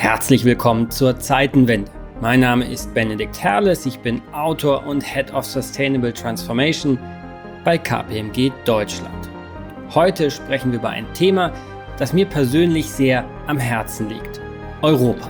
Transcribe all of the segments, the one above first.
Herzlich willkommen zur Zeitenwende. Mein Name ist Benedikt Herles, ich bin Autor und Head of Sustainable Transformation bei KPMG Deutschland. Heute sprechen wir über ein Thema, das mir persönlich sehr am Herzen liegt: Europa.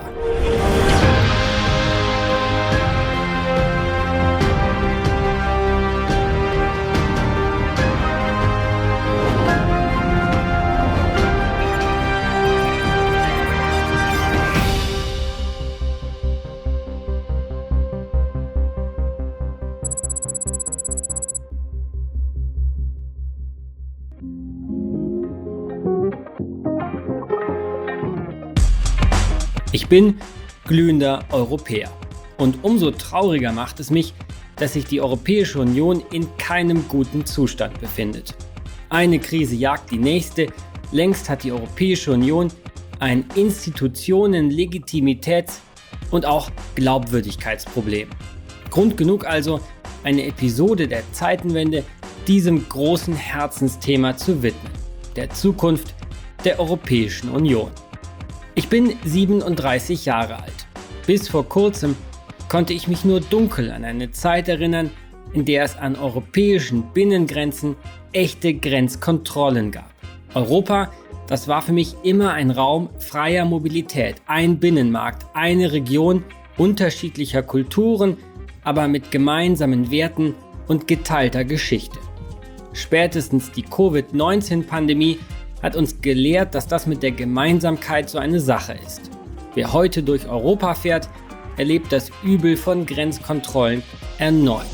Ich bin glühender Europäer und umso trauriger macht es mich, dass sich die Europäische Union in keinem guten Zustand befindet. Eine Krise jagt die nächste. Längst hat die Europäische Union ein Institutionen-, Legitimitäts- und auch Glaubwürdigkeitsproblem. Grund genug also, eine Episode der Zeitenwende diesem großen Herzensthema zu widmen: der Zukunft der Europäischen Union. Ich bin 37 Jahre alt. Bis vor kurzem konnte ich mich nur dunkel an eine Zeit erinnern, in der es an europäischen Binnengrenzen echte Grenzkontrollen gab. Europa, das war für mich immer ein Raum freier Mobilität, ein Binnenmarkt, eine Region unterschiedlicher Kulturen, aber mit gemeinsamen Werten und geteilter Geschichte. Spätestens die Covid-19-Pandemie hat uns gelehrt, dass das mit der Gemeinsamkeit so eine Sache ist. Wer heute durch Europa fährt, erlebt das Übel von Grenzkontrollen erneut.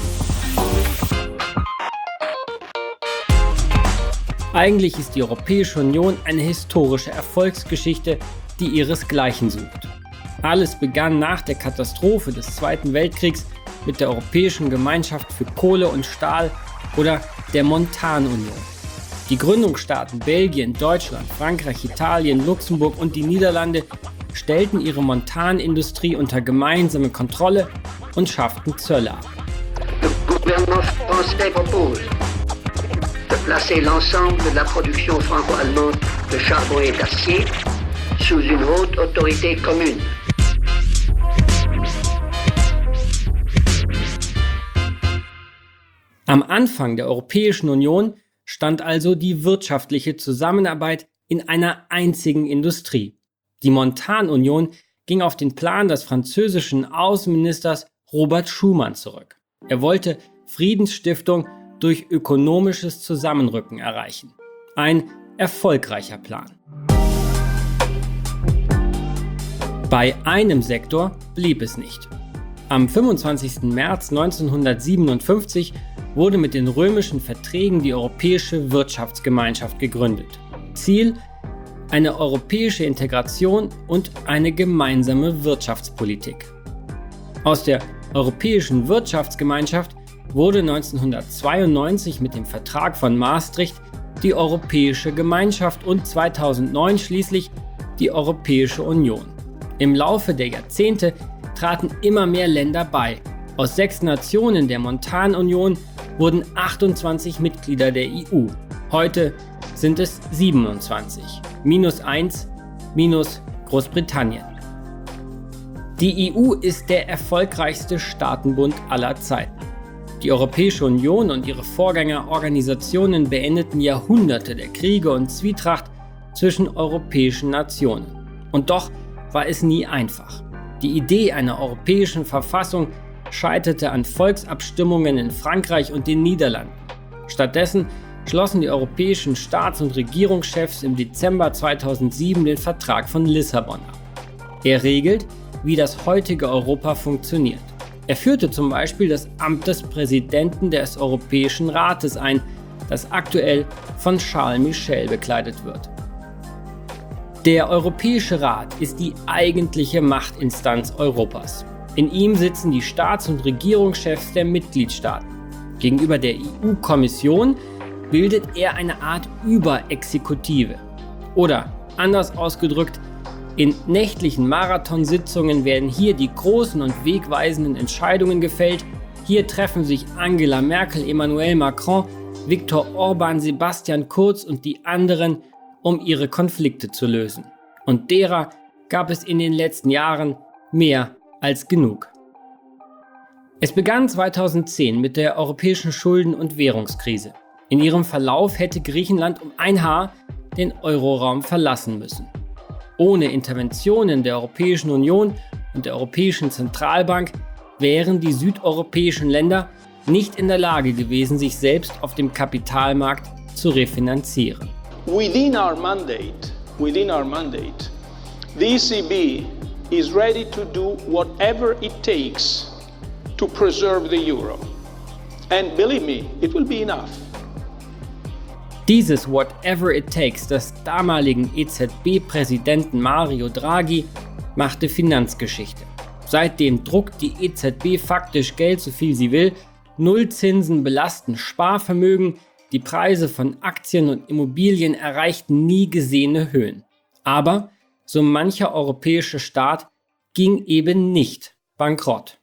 Eigentlich ist die Europäische Union eine historische Erfolgsgeschichte, die ihresgleichen sucht. Alles begann nach der Katastrophe des Zweiten Weltkriegs mit der Europäischen Gemeinschaft für Kohle und Stahl oder der Montanunion. Die Gründungsstaaten Belgien, Deutschland, Frankreich, Italien, Luxemburg und die Niederlande stellten ihre Montanindustrie unter gemeinsame Kontrolle und schafften Zölle ab. Le gouvernement français propose de placer l'ensemble de la production franco-allemande de charbon et d'acier sous une haute autorité commune. Am Anfang der Europäischen Union stand also die wirtschaftliche Zusammenarbeit in einer einzigen Industrie. Die Montanunion ging auf den Plan des französischen Außenministers Robert Schuman zurück. Er wollte Friedensstiftung durch ökonomisches Zusammenrücken erreichen. Ein erfolgreicher Plan. Bei einem Sektor blieb es nicht. Am 25. März 1957 wurde mit den römischen Verträgen die Europäische Wirtschaftsgemeinschaft gegründet. Ziel: eine europäische Integration und eine gemeinsame Wirtschaftspolitik. Aus der Europäischen Wirtschaftsgemeinschaft wurde 1992 mit dem Vertrag von Maastricht die Europäische Gemeinschaft und 2009 schließlich die Europäische Union. Im Laufe der Jahrzehnte traten immer mehr Länder bei. Aus 6 Nationen der Montanunion wurden 28 Mitglieder der EU. Heute sind es 27. -1 minus Großbritannien. Die EU ist der erfolgreichste Staatenbund aller Zeiten. Die Europäische Union und ihre Vorgängerorganisationen beendeten Jahrhunderte der Kriege und Zwietracht zwischen europäischen Nationen. Und doch war es nie einfach. Die Idee einer europäischen Verfassung scheiterte an Volksabstimmungen in Frankreich und den Niederlanden. Stattdessen schlossen die europäischen Staats- und Regierungschefs im Dezember 2007 den Vertrag von Lissabon ab. Er regelt, wie das heutige Europa funktioniert. Er führte zum Beispiel das Amt des Präsidenten des Europäischen Rates ein, das aktuell von Charles Michel bekleidet wird. Der Europäische Rat ist die eigentliche Machtinstanz Europas. In ihm sitzen die Staats- und Regierungschefs der Mitgliedstaaten. Gegenüber der EU-Kommission bildet er eine Art Überexekutive. Oder anders ausgedrückt, in nächtlichen Marathonsitzungen werden hier die großen und wegweisenden Entscheidungen gefällt. Hier treffen sich Angela Merkel, Emmanuel Macron, Viktor Orban, Sebastian Kurz und die anderen, um ihre Konflikte zu lösen. Und derer gab es in den letzten Jahren mehr als genug. Es begann 2010 mit der europäischen Schulden- und Währungskrise. In ihrem Verlauf hätte Griechenland um ein Haar den Euroraum verlassen müssen. Ohne Interventionen der Europäischen Union und der Europäischen Zentralbank wären die südeuropäischen Länder nicht in der Lage gewesen, sich selbst auf dem Kapitalmarkt zu refinanzieren. Within our mandate, the ECB is ready to do whatever it takes to preserve the euro. And believe me, it will be enough. Dieses Whatever it takes des damaligen EZB-Präsidenten Mario Draghi machte Finanzgeschichte. Seitdem druckt die EZB faktisch Geld, so viel sie will, Nullzinsen belasten Sparvermögen, die Preise von Aktien und Immobilien erreichten nie gesehene Höhen. Aber so mancher europäische Staat ging eben nicht bankrott.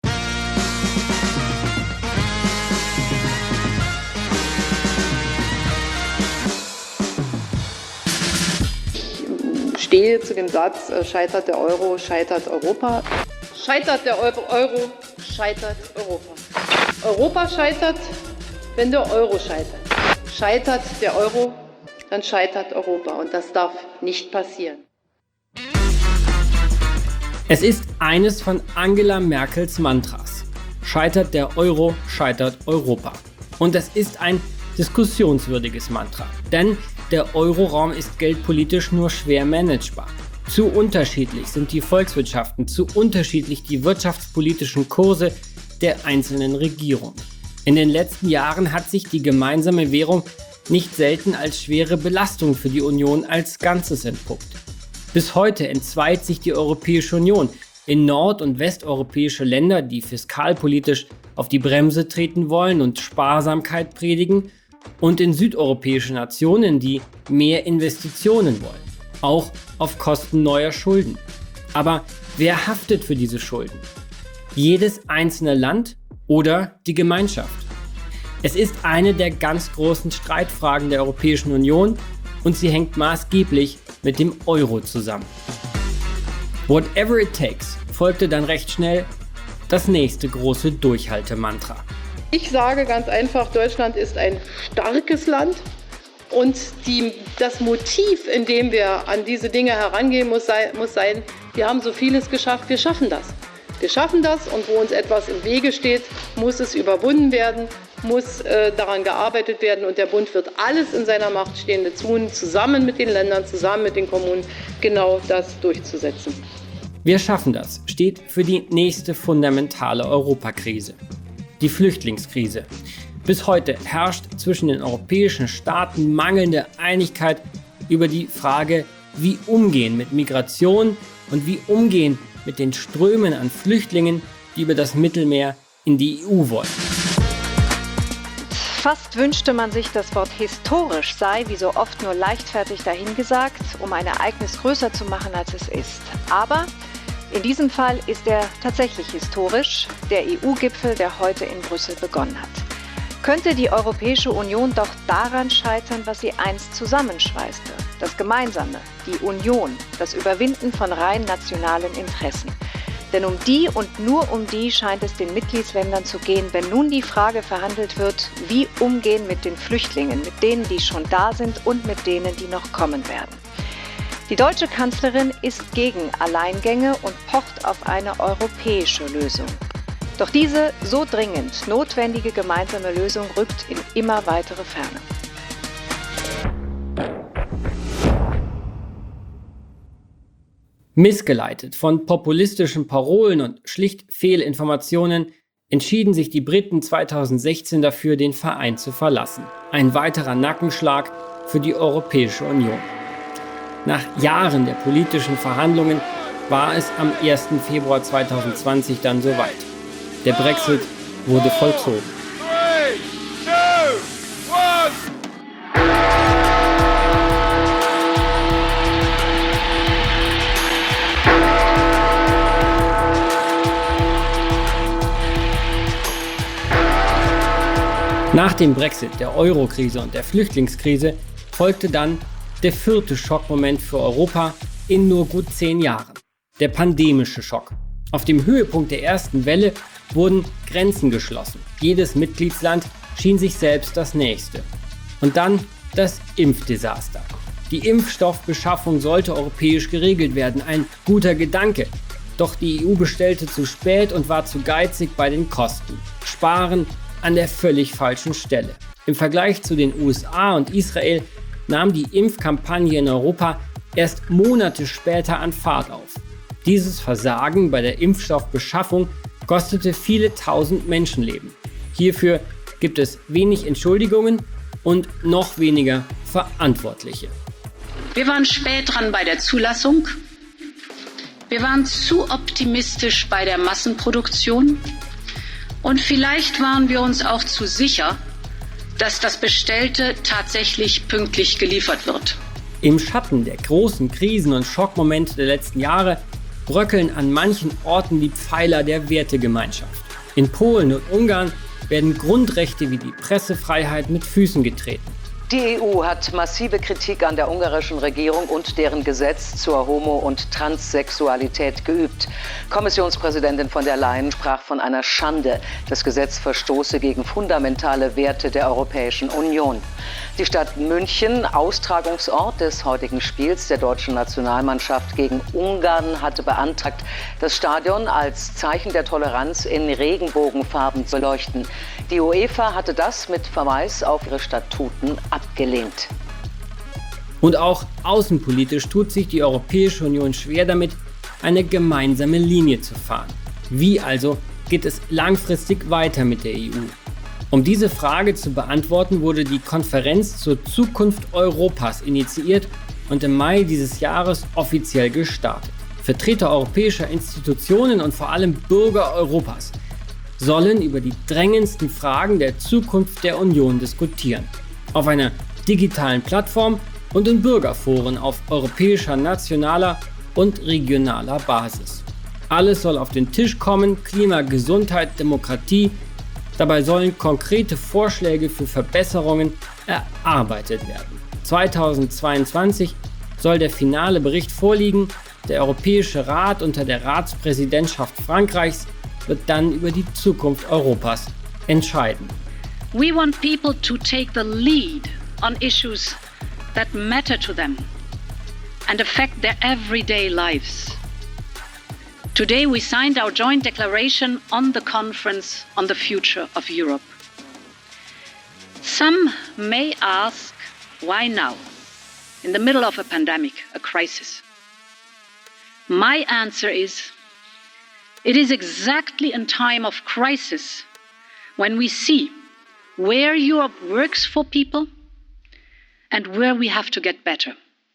Ich stehe zu dem Satz, scheitert der Euro, scheitert Europa. Scheitert der Euro, scheitert Europa. Europa scheitert, wenn der Euro scheitert. Scheitert der Euro, dann scheitert Europa. Und das darf nicht passieren. Es ist eines von Angela Merkels Mantras. Scheitert der Euro, scheitert Europa. Und das ist ein diskussionswürdiges Mantra. Denn der Euroraum ist geldpolitisch nur schwer managebar. Zu unterschiedlich sind die Volkswirtschaften, zu unterschiedlich die wirtschaftspolitischen Kurse der einzelnen Regierungen. In den letzten Jahren hat sich die gemeinsame Währung nicht selten als schwere Belastung für die Union als Ganzes entpuppt. Bis heute entzweit sich die Europäische Union in nord- und westeuropäische Länder, die fiskalpolitisch auf die Bremse treten wollen und Sparsamkeit predigen, und in südeuropäische Nationen, die mehr Investitionen wollen, auch auf Kosten neuer Schulden. Aber wer haftet für diese Schulden? Jedes einzelne Land oder die Gemeinschaft? Es ist eine der ganz großen Streitfragen der Europäischen Union und sie hängt maßgeblich mit dem Euro zusammen. Whatever it takes folgte dann recht schnell das nächste große Durchhaltemantra. Ich sage ganz einfach, Deutschland ist ein starkes Land und das Motiv, in dem wir an diese Dinge herangehen, muss sein, wir haben so vieles geschafft, wir schaffen das. Wir schaffen das und wo uns etwas im Wege steht, muss es überwunden werden, muss daran gearbeitet werden und der Bund wird alles in seiner Macht Stehende tun, zusammen mit den Ländern, zusammen mit den Kommunen, genau das durchzusetzen. Wir schaffen das steht für die nächste fundamentale Europakrise. Die Flüchtlingskrise. Bis heute herrscht zwischen den europäischen Staaten mangelnde Einigkeit über die Frage, wie umgehen mit Migration und wie umgehen mit den Strömen an Flüchtlingen, die über das Mittelmeer in die EU wollen. Fast wünschte man sich, das Wort historisch sei, wie so oft, nur leichtfertig dahingesagt, um ein Ereignis größer zu machen, als es ist. Aber in diesem Fall ist er tatsächlich historisch, der EU-Gipfel, der heute in Brüssel begonnen hat. Könnte die Europäische Union doch daran scheitern, was sie einst zusammenschweißte? Das Gemeinsame, die Union, das Überwinden von rein nationalen Interessen. Denn um die und nur um die scheint es den Mitgliedsländern zu gehen, wenn nun die Frage verhandelt wird, wie umgehen mit den Flüchtlingen, mit denen, die schon da sind und mit denen, die noch kommen werden. Die deutsche Kanzlerin ist gegen Alleingänge und pocht auf eine europäische Lösung. Doch diese so dringend notwendige gemeinsame Lösung rückt in immer weitere Ferne. Missgeleitet von populistischen Parolen und schlicht Fehlinformationen entschieden sich die Briten 2016 dafür, den Verein zu verlassen. Ein weiterer Nackenschlag für die Europäische Union. Nach Jahren der politischen Verhandlungen war es am 1. Februar 2020 dann soweit. Der Brexit wurde vollzogen. 3, 2, 1. Nach dem Brexit, der Euro-Krise und der Flüchtlingskrise folgte dann der vierte Schockmoment für Europa in nur gut 10 Jahren. der pandemische Schock. Auf dem Höhepunkt der ersten Welle wurden Grenzen geschlossen. Jedes Mitgliedsland schien sich selbst das Nächste. Und dann das Impfdesaster. Die Impfstoffbeschaffung sollte europäisch geregelt werden. Ein guter Gedanke. Doch die EU bestellte zu spät und war zu geizig bei den Kosten. Sparen an der völlig falschen Stelle. Im Vergleich zu den USA und Israel nahm die Impfkampagne in Europa erst Monate später an Fahrt auf. Dieses Versagen bei der Impfstoffbeschaffung kostete viele tausend Menschenleben. Hierfür gibt es wenig Entschuldigungen und noch weniger Verantwortliche. Wir waren spät dran bei der Zulassung. Wir waren zu optimistisch bei der Massenproduktion. Und vielleicht waren wir uns auch zu sicher, dass das Bestellte tatsächlich pünktlich geliefert wird. Im Schatten der großen Krisen und Schockmomente der letzten Jahre bröckeln an manchen Orten die Pfeiler der Wertegemeinschaft. In Polen und Ungarn werden Grundrechte wie die Pressefreiheit mit Füßen getreten. Die EU hat massive Kritik an der ungarischen Regierung und deren Gesetz zur Homo- und Transsexualität geübt. Kommissionspräsidentin von der Leyen sprach von einer Schande. Das Gesetz verstoße gegen fundamentale Werte der Europäischen Union. Die Stadt München, Austragungsort des heutigen Spiels der deutschen Nationalmannschaft gegen Ungarn, hatte beantragt, das Stadion als Zeichen der Toleranz in Regenbogenfarben zu leuchten. Die UEFA hatte das mit Verweis auf ihre Statuten abgelehnt. Und auch außenpolitisch tut sich die Europäische Union schwer damit, eine gemeinsame Linie zu fahren. Wie also geht es langfristig weiter mit der EU? Um diese Frage zu beantworten, wurde die Konferenz zur Zukunft Europas initiiert und im Mai dieses Jahres offiziell gestartet. Vertreter europäischer Institutionen und vor allem Bürger Europas sollen über die drängendsten Fragen der Zukunft der Union diskutieren. Auf einer digitalen Plattform und in Bürgerforen auf europäischer, nationaler und regionaler Basis. Alles soll auf den Tisch kommen: Klima, Gesundheit, Demokratie. Dabei sollen konkrete Vorschläge für Verbesserungen erarbeitet werden. 2022 soll der finale Bericht vorliegen. Der Europäische Rat unter der Ratspräsidentschaft Frankreichs wird dann über die Zukunft Europas entscheiden. We want people to take the lead on issues that matter to them and affect their everyday lives. Today we signed our joint declaration on the Conference on the Future of Europe. Some may ask, why now? In the middle of a pandemic, a crisis. My answer is, it is exactly in time of crisis when we see where Europe works for people and where we have to get better.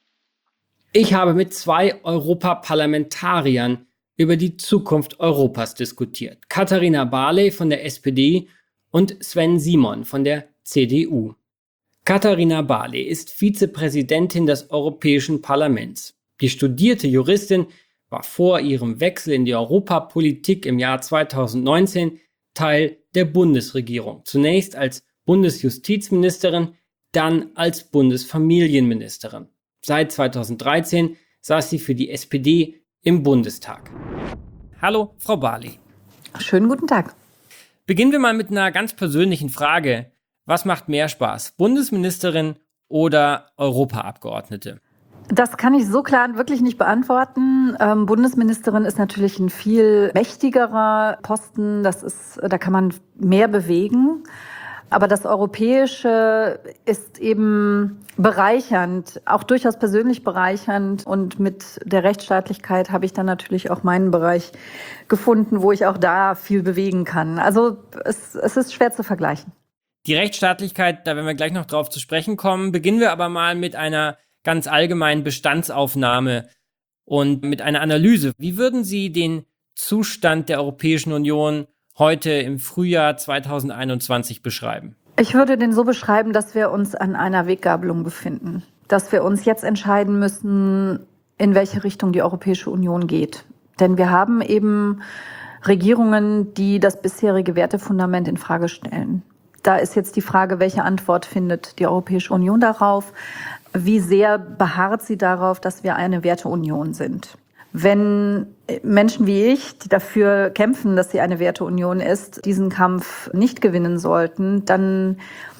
Ich habe mit 2 Europaparlamentariern über die Zukunft Europas diskutiert. Katharina Barley von der SPD und Sven Simon von der CDU. Katharina Barley ist Vizepräsidentin des Europäischen Parlaments. Die studierte Juristin war vor ihrem Wechsel in die Europapolitik im Jahr 2019 Teil der Bundesregierung. Zunächst als Bundesjustizministerin, dann als Bundesfamilienministerin. Seit 2013 saß sie für die SPD im Bundestag. Hallo, Frau Barley. Schönen guten Tag. Beginnen wir mal mit einer ganz persönlichen Frage. Was macht mehr Spaß, Bundesministerin oder Europaabgeordnete? Das kann ich so klar wirklich nicht beantworten. Bundesministerin ist natürlich ein viel mächtigerer Posten. Da kann man mehr bewegen. Aber das Europäische ist eben bereichernd, auch durchaus persönlich bereichernd. Und mit der Rechtsstaatlichkeit habe ich dann natürlich auch meinen Bereich gefunden, wo ich auch da viel bewegen kann. Also es ist schwer zu vergleichen. Die Rechtsstaatlichkeit, da werden wir gleich noch drauf zu sprechen kommen. Beginnen wir aber mal mit einer ganz allgemeinen Bestandsaufnahme und mit einer Analyse. Wie würden Sie den Zustand der Europäischen Union heute im Frühjahr 2021 beschreiben? Ich würde den so beschreiben, dass wir uns an einer Weggabelung befinden. Dass wir uns jetzt entscheiden müssen, in welche Richtung die Europäische Union geht. Denn wir haben eben Regierungen, die das bisherige Wertefundament in Frage stellen. Da ist jetzt die Frage, welche Antwort findet die Europäische Union darauf? Wie sehr beharrt sie darauf, dass wir eine Werteunion sind? Wenn Menschen wie ich, die dafür kämpfen, dass sie eine Werteunion ist, diesen Kampf nicht gewinnen sollten, dann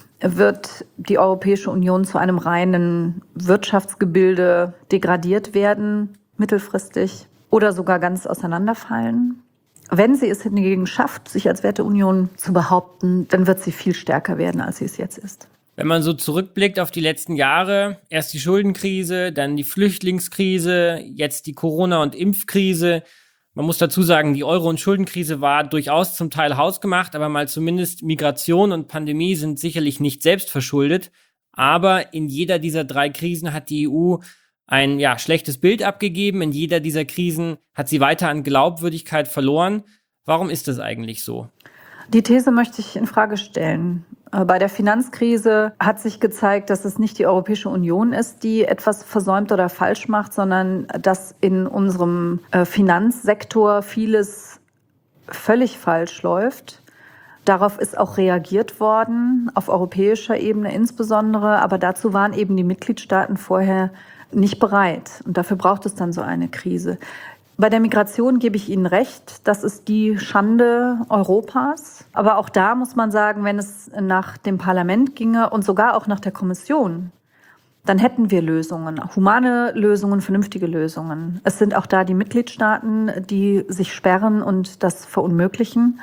wird die Europäische Union zu einem reinen Wirtschaftsgebilde degradiert werden, mittelfristig, oder sogar ganz auseinanderfallen. Wenn sie es hingegen schafft, sich als Werteunion zu behaupten, dann wird sie viel stärker werden, als sie es jetzt ist. Wenn man so zurückblickt auf die letzten Jahre, erst die Schuldenkrise, dann die Flüchtlingskrise, jetzt die Corona- und Impfkrise. Man muss dazu sagen, die Euro- und Schuldenkrise war durchaus zum Teil hausgemacht, aber mal zumindest Migration und Pandemie sind sicherlich nicht selbst verschuldet. Aber in jeder dieser 3 Krisen hat die EU ein schlechtes Bild abgegeben. In jeder dieser Krisen hat sie weiter an Glaubwürdigkeit verloren. Warum ist das eigentlich so? Die These möchte ich in Frage stellen. Bei der Finanzkrise hat sich gezeigt, dass es nicht die Europäische Union ist, die etwas versäumt oder falsch macht, sondern dass in unserem Finanzsektor vieles völlig falsch läuft. Darauf ist auch reagiert worden, auf europäischer Ebene insbesondere. Aber dazu waren eben die Mitgliedstaaten vorher nicht bereit. Und dafür braucht es dann so eine Krise. Bei der Migration gebe ich Ihnen recht, das ist die Schande Europas. Aber auch da muss man sagen, wenn es nach dem Parlament ginge und sogar auch nach der Kommission, dann hätten wir Lösungen, humane Lösungen, vernünftige Lösungen. Es sind auch da die Mitgliedstaaten, die sich sperren und das verunmöglichen.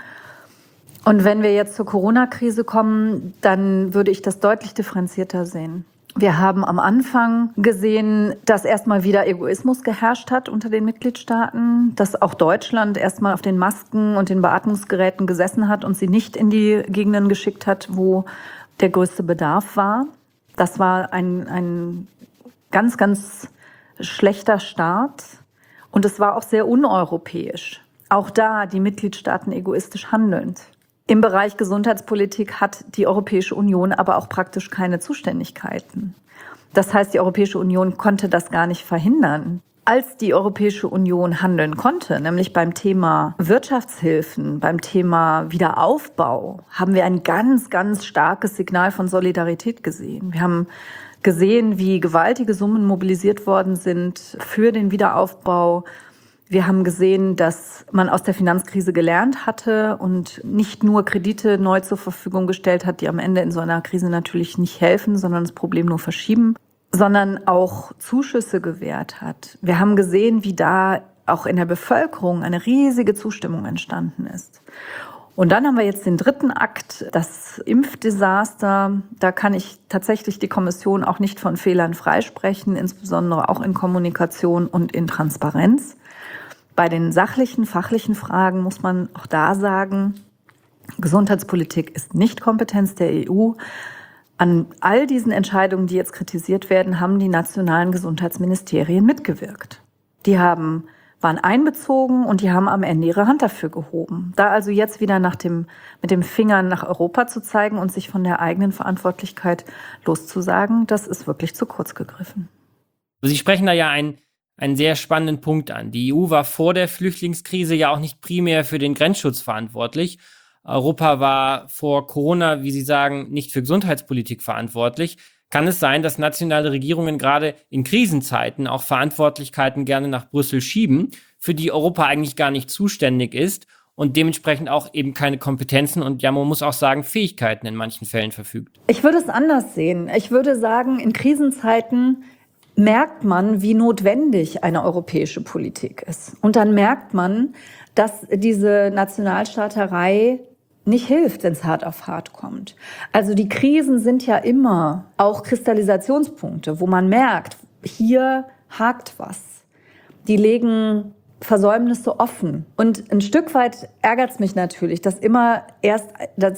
Und wenn wir jetzt zur Corona-Krise kommen, dann würde ich das deutlich differenzierter sehen. Wir haben am Anfang gesehen, dass erstmal wieder Egoismus geherrscht hat unter den Mitgliedstaaten, dass auch Deutschland erstmal auf den Masken und den Beatmungsgeräten gesessen hat und sie nicht in die Gegenden geschickt hat, wo der größte Bedarf war. Das war ein ganz, ganz schlechter Start und es war auch sehr uneuropäisch. Auch da die Mitgliedstaaten egoistisch handelnd. Im Bereich Gesundheitspolitik hat die Europäische Union aber auch praktisch keine Zuständigkeiten. Das heißt, die Europäische Union konnte das gar nicht verhindern. Als die Europäische Union handeln konnte, nämlich beim Thema Wirtschaftshilfen, beim Thema Wiederaufbau, haben wir ein ganz, ganz starkes Signal von Solidarität gesehen. Wir haben gesehen, wie gewaltige Summen mobilisiert worden sind für den Wiederaufbau. Wir haben gesehen, dass man aus der Finanzkrise gelernt hatte und nicht nur Kredite neu zur Verfügung gestellt hat, die am Ende in so einer Krise natürlich nicht helfen, sondern das Problem nur verschieben, sondern auch Zuschüsse gewährt hat. Wir haben gesehen, wie da auch in der Bevölkerung eine riesige Zustimmung entstanden ist. Und dann haben wir jetzt den 3. Akt, das Impfdesaster. Da kann ich tatsächlich die Kommission auch nicht von Fehlern freisprechen, insbesondere auch in Kommunikation und in Transparenz. Bei den sachlichen, fachlichen Fragen muss man auch da sagen, Gesundheitspolitik ist nicht Kompetenz der EU. An all diesen Entscheidungen, die jetzt kritisiert werden, haben die nationalen Gesundheitsministerien mitgewirkt. Die waren einbezogen und die haben am Ende ihre Hand dafür gehoben. Da also jetzt wieder mit dem Finger nach Europa zu zeigen und sich von der eigenen Verantwortlichkeit loszusagen, das ist wirklich zu kurz gegriffen. Sie sprechen da ja einen sehr spannenden Punkt an. Die EU war vor der Flüchtlingskrise ja auch nicht primär für den Grenzschutz verantwortlich. Europa war vor Corona, wie Sie sagen, nicht für Gesundheitspolitik verantwortlich. Kann es sein, dass nationale Regierungen gerade in Krisenzeiten auch Verantwortlichkeiten gerne nach Brüssel schieben, für die Europa eigentlich gar nicht zuständig ist und dementsprechend auch eben keine Kompetenzen und ja, man muss auch sagen, Fähigkeiten in manchen Fällen verfügt? Ich würde es anders sehen. Ich würde sagen, in Krisenzeiten merkt man, wie notwendig eine europäische Politik ist. Und dann merkt man, dass diese Nationalstaaterei nicht hilft, wenn es hart auf hart kommt. Also die Krisen sind ja immer auch Kristallisationspunkte, wo man merkt, hier hakt was. Die legen Versäumnisse offen. Und ein Stück weit ärgert es mich natürlich, dass es immer erst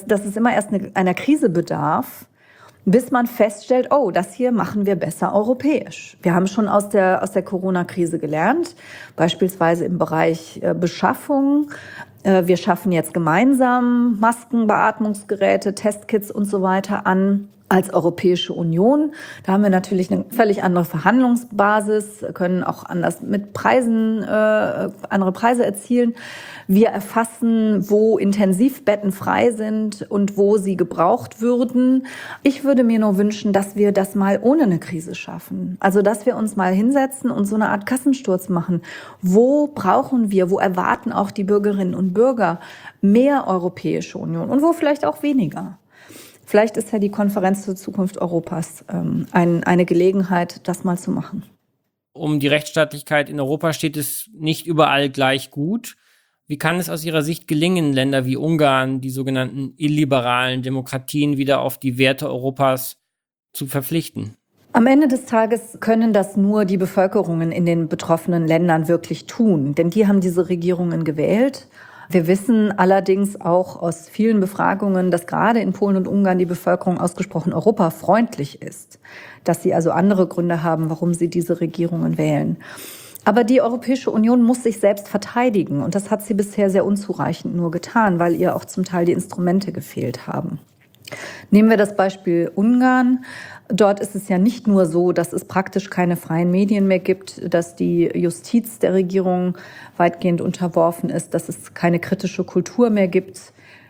einer Krise bedarf, bis man feststellt, oh, das hier machen wir besser europäisch. Wir haben schon aus der Corona-Krise gelernt, beispielsweise im Bereich Beschaffung. Wir schaffen jetzt gemeinsam Masken, Beatmungsgeräte, Testkits und so weiter an. als Europäische Union. Da haben wir natürlich eine völlig andere Verhandlungsbasis, können auch anders mit Preisen, andere Preise erzielen. Wir erfassen, wo Intensivbetten frei sind und wo sie gebraucht würden. Ich würde mir nur wünschen, dass wir das mal ohne eine Krise schaffen. Also, dass wir uns mal hinsetzen und so eine Art Kassensturz machen. Wo brauchen wir, wo erwarten auch die Bürgerinnen und Bürger mehr Europäische Union und wo vielleicht auch weniger? Vielleicht ist ja die Konferenz zur Zukunft Europas eine Gelegenheit, das mal zu machen. Um die Rechtsstaatlichkeit in Europa steht es nicht überall gleich gut. Wie kann es aus Ihrer Sicht gelingen, Länder wie Ungarn, die sogenannten illiberalen Demokratien, wieder auf die Werte Europas zu verpflichten? Am Ende des Tages können das nur die Bevölkerungen in den betroffenen Ländern wirklich tun, denn die haben diese Regierungen gewählt. Wir wissen allerdings auch aus vielen Befragungen, dass gerade in Polen und Ungarn die Bevölkerung ausgesprochen europafreundlich ist, dass sie also andere Gründe haben, warum sie diese Regierungen wählen. Aber die Europäische Union muss sich selbst verteidigen und das hat sie bisher sehr unzureichend nur getan, weil ihr auch zum Teil die Instrumente gefehlt haben. Nehmen wir das Beispiel Ungarn. Dort ist es ja nicht nur so, dass es praktisch keine freien Medien mehr gibt, dass die Justiz der Regierung weitgehend unterworfen ist, dass es keine kritische Kultur mehr gibt,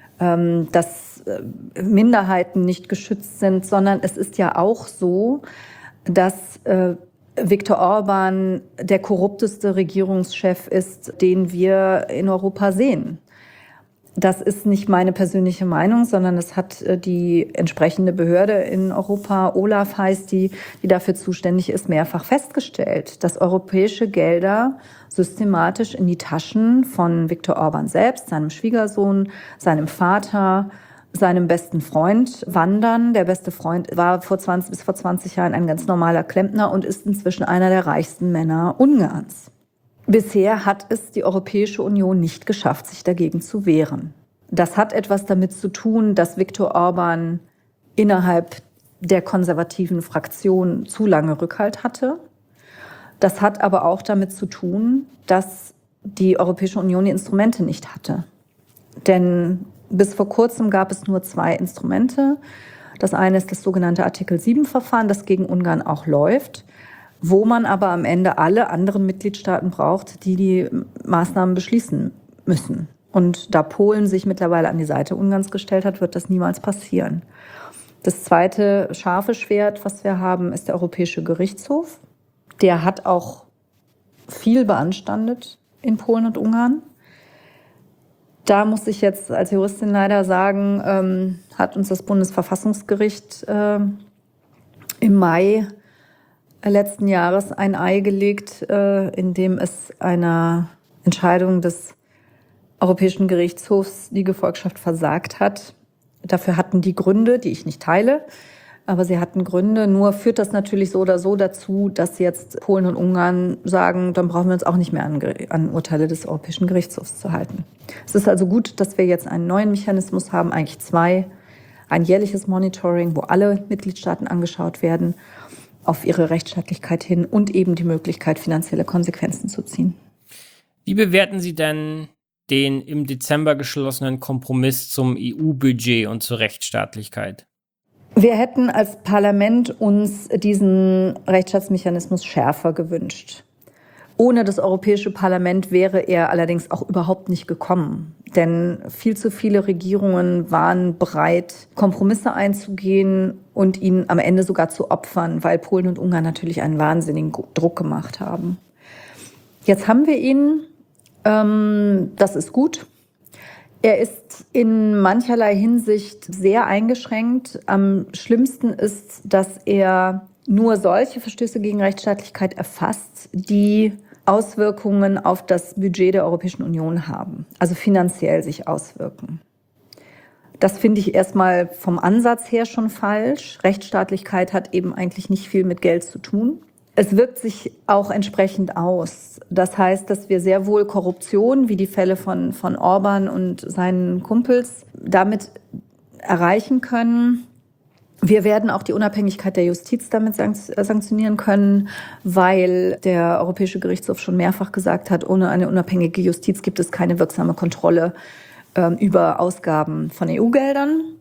dass Minderheiten nicht geschützt sind, sondern es ist ja auch so, dass Viktor Orban der korrupteste Regierungschef ist, den wir in Europa sehen. Das ist nicht meine persönliche Meinung, sondern das hat die entsprechende Behörde in Europa, OLAF heißt die dafür zuständig ist, mehrfach festgestellt, dass europäische Gelder systematisch in die Taschen von Viktor Orban selbst, seinem Schwiegersohn, seinem Vater, seinem besten Freund wandern. Der beste Freund war bis vor 20 Jahren ein ganz normaler Klempner und ist inzwischen einer der reichsten Männer Ungarns. Bisher hat es die Europäische Union nicht geschafft, sich dagegen zu wehren. Das hat etwas damit zu tun, dass Viktor Orban innerhalb der konservativen Fraktion zu lange Rückhalt hatte. Das hat aber auch damit zu tun, dass die Europäische Union die Instrumente nicht hatte. Denn bis vor kurzem gab es nur 2 Instrumente. Das eine ist das sogenannte Artikel-7-Verfahren, das gegen Ungarn auch läuft, wo man aber am Ende alle anderen Mitgliedstaaten braucht, die Maßnahmen beschließen müssen. Und da Polen sich mittlerweile an die Seite Ungarns gestellt hat, wird das niemals passieren. Das zweite scharfe Schwert, was wir haben, ist der Europäische Gerichtshof. Der hat auch viel beanstandet in Polen und Ungarn. Da muss ich jetzt als Juristin leider sagen, hat uns das Bundesverfassungsgericht im Mai letzten Jahres ein Ei gelegt, in dem es einer Entscheidung des Europäischen Gerichtshofs die Gefolgschaft versagt hat. Dafür hatten die Gründe, die ich nicht teile, aber sie hatten Gründe. Nur führt das natürlich so oder so dazu, dass jetzt Polen und Ungarn sagen, dann brauchen wir uns auch nicht mehr an Urteile des Europäischen Gerichtshofs zu halten. Es ist also gut, dass wir jetzt einen neuen Mechanismus haben, eigentlich 2. Ein jährliches Monitoring, wo alle Mitgliedstaaten angeschaut werden, auf ihre Rechtsstaatlichkeit hin und eben die Möglichkeit, finanzielle Konsequenzen zu ziehen. Wie bewerten Sie denn den im Dezember geschlossenen Kompromiss zum EU-Budget und zur Rechtsstaatlichkeit? Wir hätten als Parlament uns diesen Rechtsstaatsmechanismus schärfer gewünscht. Ohne das Europäische Parlament wäre er allerdings auch überhaupt nicht gekommen. Denn viel zu viele Regierungen waren bereit, Kompromisse einzugehen und ihn am Ende sogar zu opfern, weil Polen und Ungarn natürlich einen wahnsinnigen Druck gemacht haben. Jetzt haben wir ihn. Das ist gut. Er ist in mancherlei Hinsicht sehr eingeschränkt. Am schlimmsten ist, dass er nur solche Verstöße gegen Rechtsstaatlichkeit erfasst, die Auswirkungen auf das Budget der Europäischen Union haben, also finanziell sich auswirken. Das finde ich erstmal vom Ansatz her schon falsch. Rechtsstaatlichkeit hat eben eigentlich nicht viel mit Geld zu tun. Es wirkt sich auch entsprechend aus. Das heißt, dass wir sehr wohl Korruption, wie die Fälle von Orban und seinen Kumpels, damit erreichen können. Wir werden auch die Unabhängigkeit der Justiz damit sanktionieren können, weil der Europäische Gerichtshof schon mehrfach gesagt hat, ohne eine unabhängige Justiz gibt es keine wirksame Kontrolle über Ausgaben von EU-Geldern.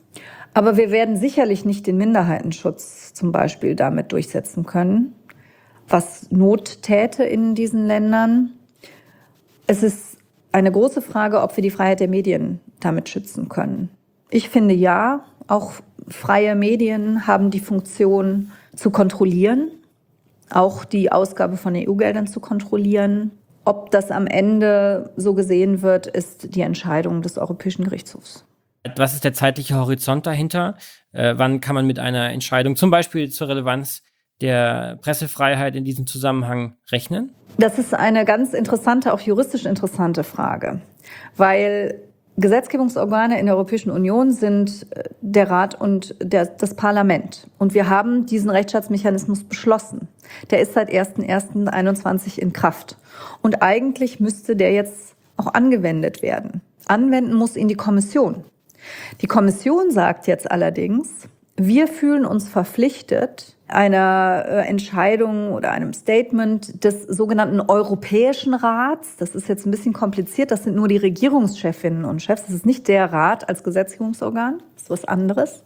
Aber wir werden sicherlich nicht den Minderheitenschutz zum Beispiel damit durchsetzen können, was Not täte in diesen Ländern. Es ist eine große Frage, ob wir die Freiheit der Medien damit schützen können. Ich finde ja, auch freie Medien haben die Funktion zu kontrollieren, auch die Ausgabe von EU-Geldern zu kontrollieren. Ob das am Ende so gesehen wird, ist die Entscheidung des Europäischen Gerichtshofs. Was ist der zeitliche Horizont dahinter? Wann kann man mit einer Entscheidung zum Beispiel zur Relevanz der Pressefreiheit in diesem Zusammenhang rechnen? Das ist eine ganz interessante, auch juristisch interessante Frage, weil Gesetzgebungsorgane in der Europäischen Union sind der Rat und das Parlament. Und wir haben diesen Rechtsstaatsmechanismus beschlossen. Der ist seit 01.01.2021 in Kraft. Und eigentlich müsste der jetzt auch angewendet werden. Anwenden muss ihn die Kommission. Die Kommission sagt jetzt allerdings, wir fühlen uns verpflichtet, einer Entscheidung oder einem Statement des sogenannten Europäischen Rats, das ist jetzt ein bisschen kompliziert, das sind nur die Regierungschefinnen und Chefs, das ist nicht der Rat als Gesetzgebungsorgan, das ist was anderes,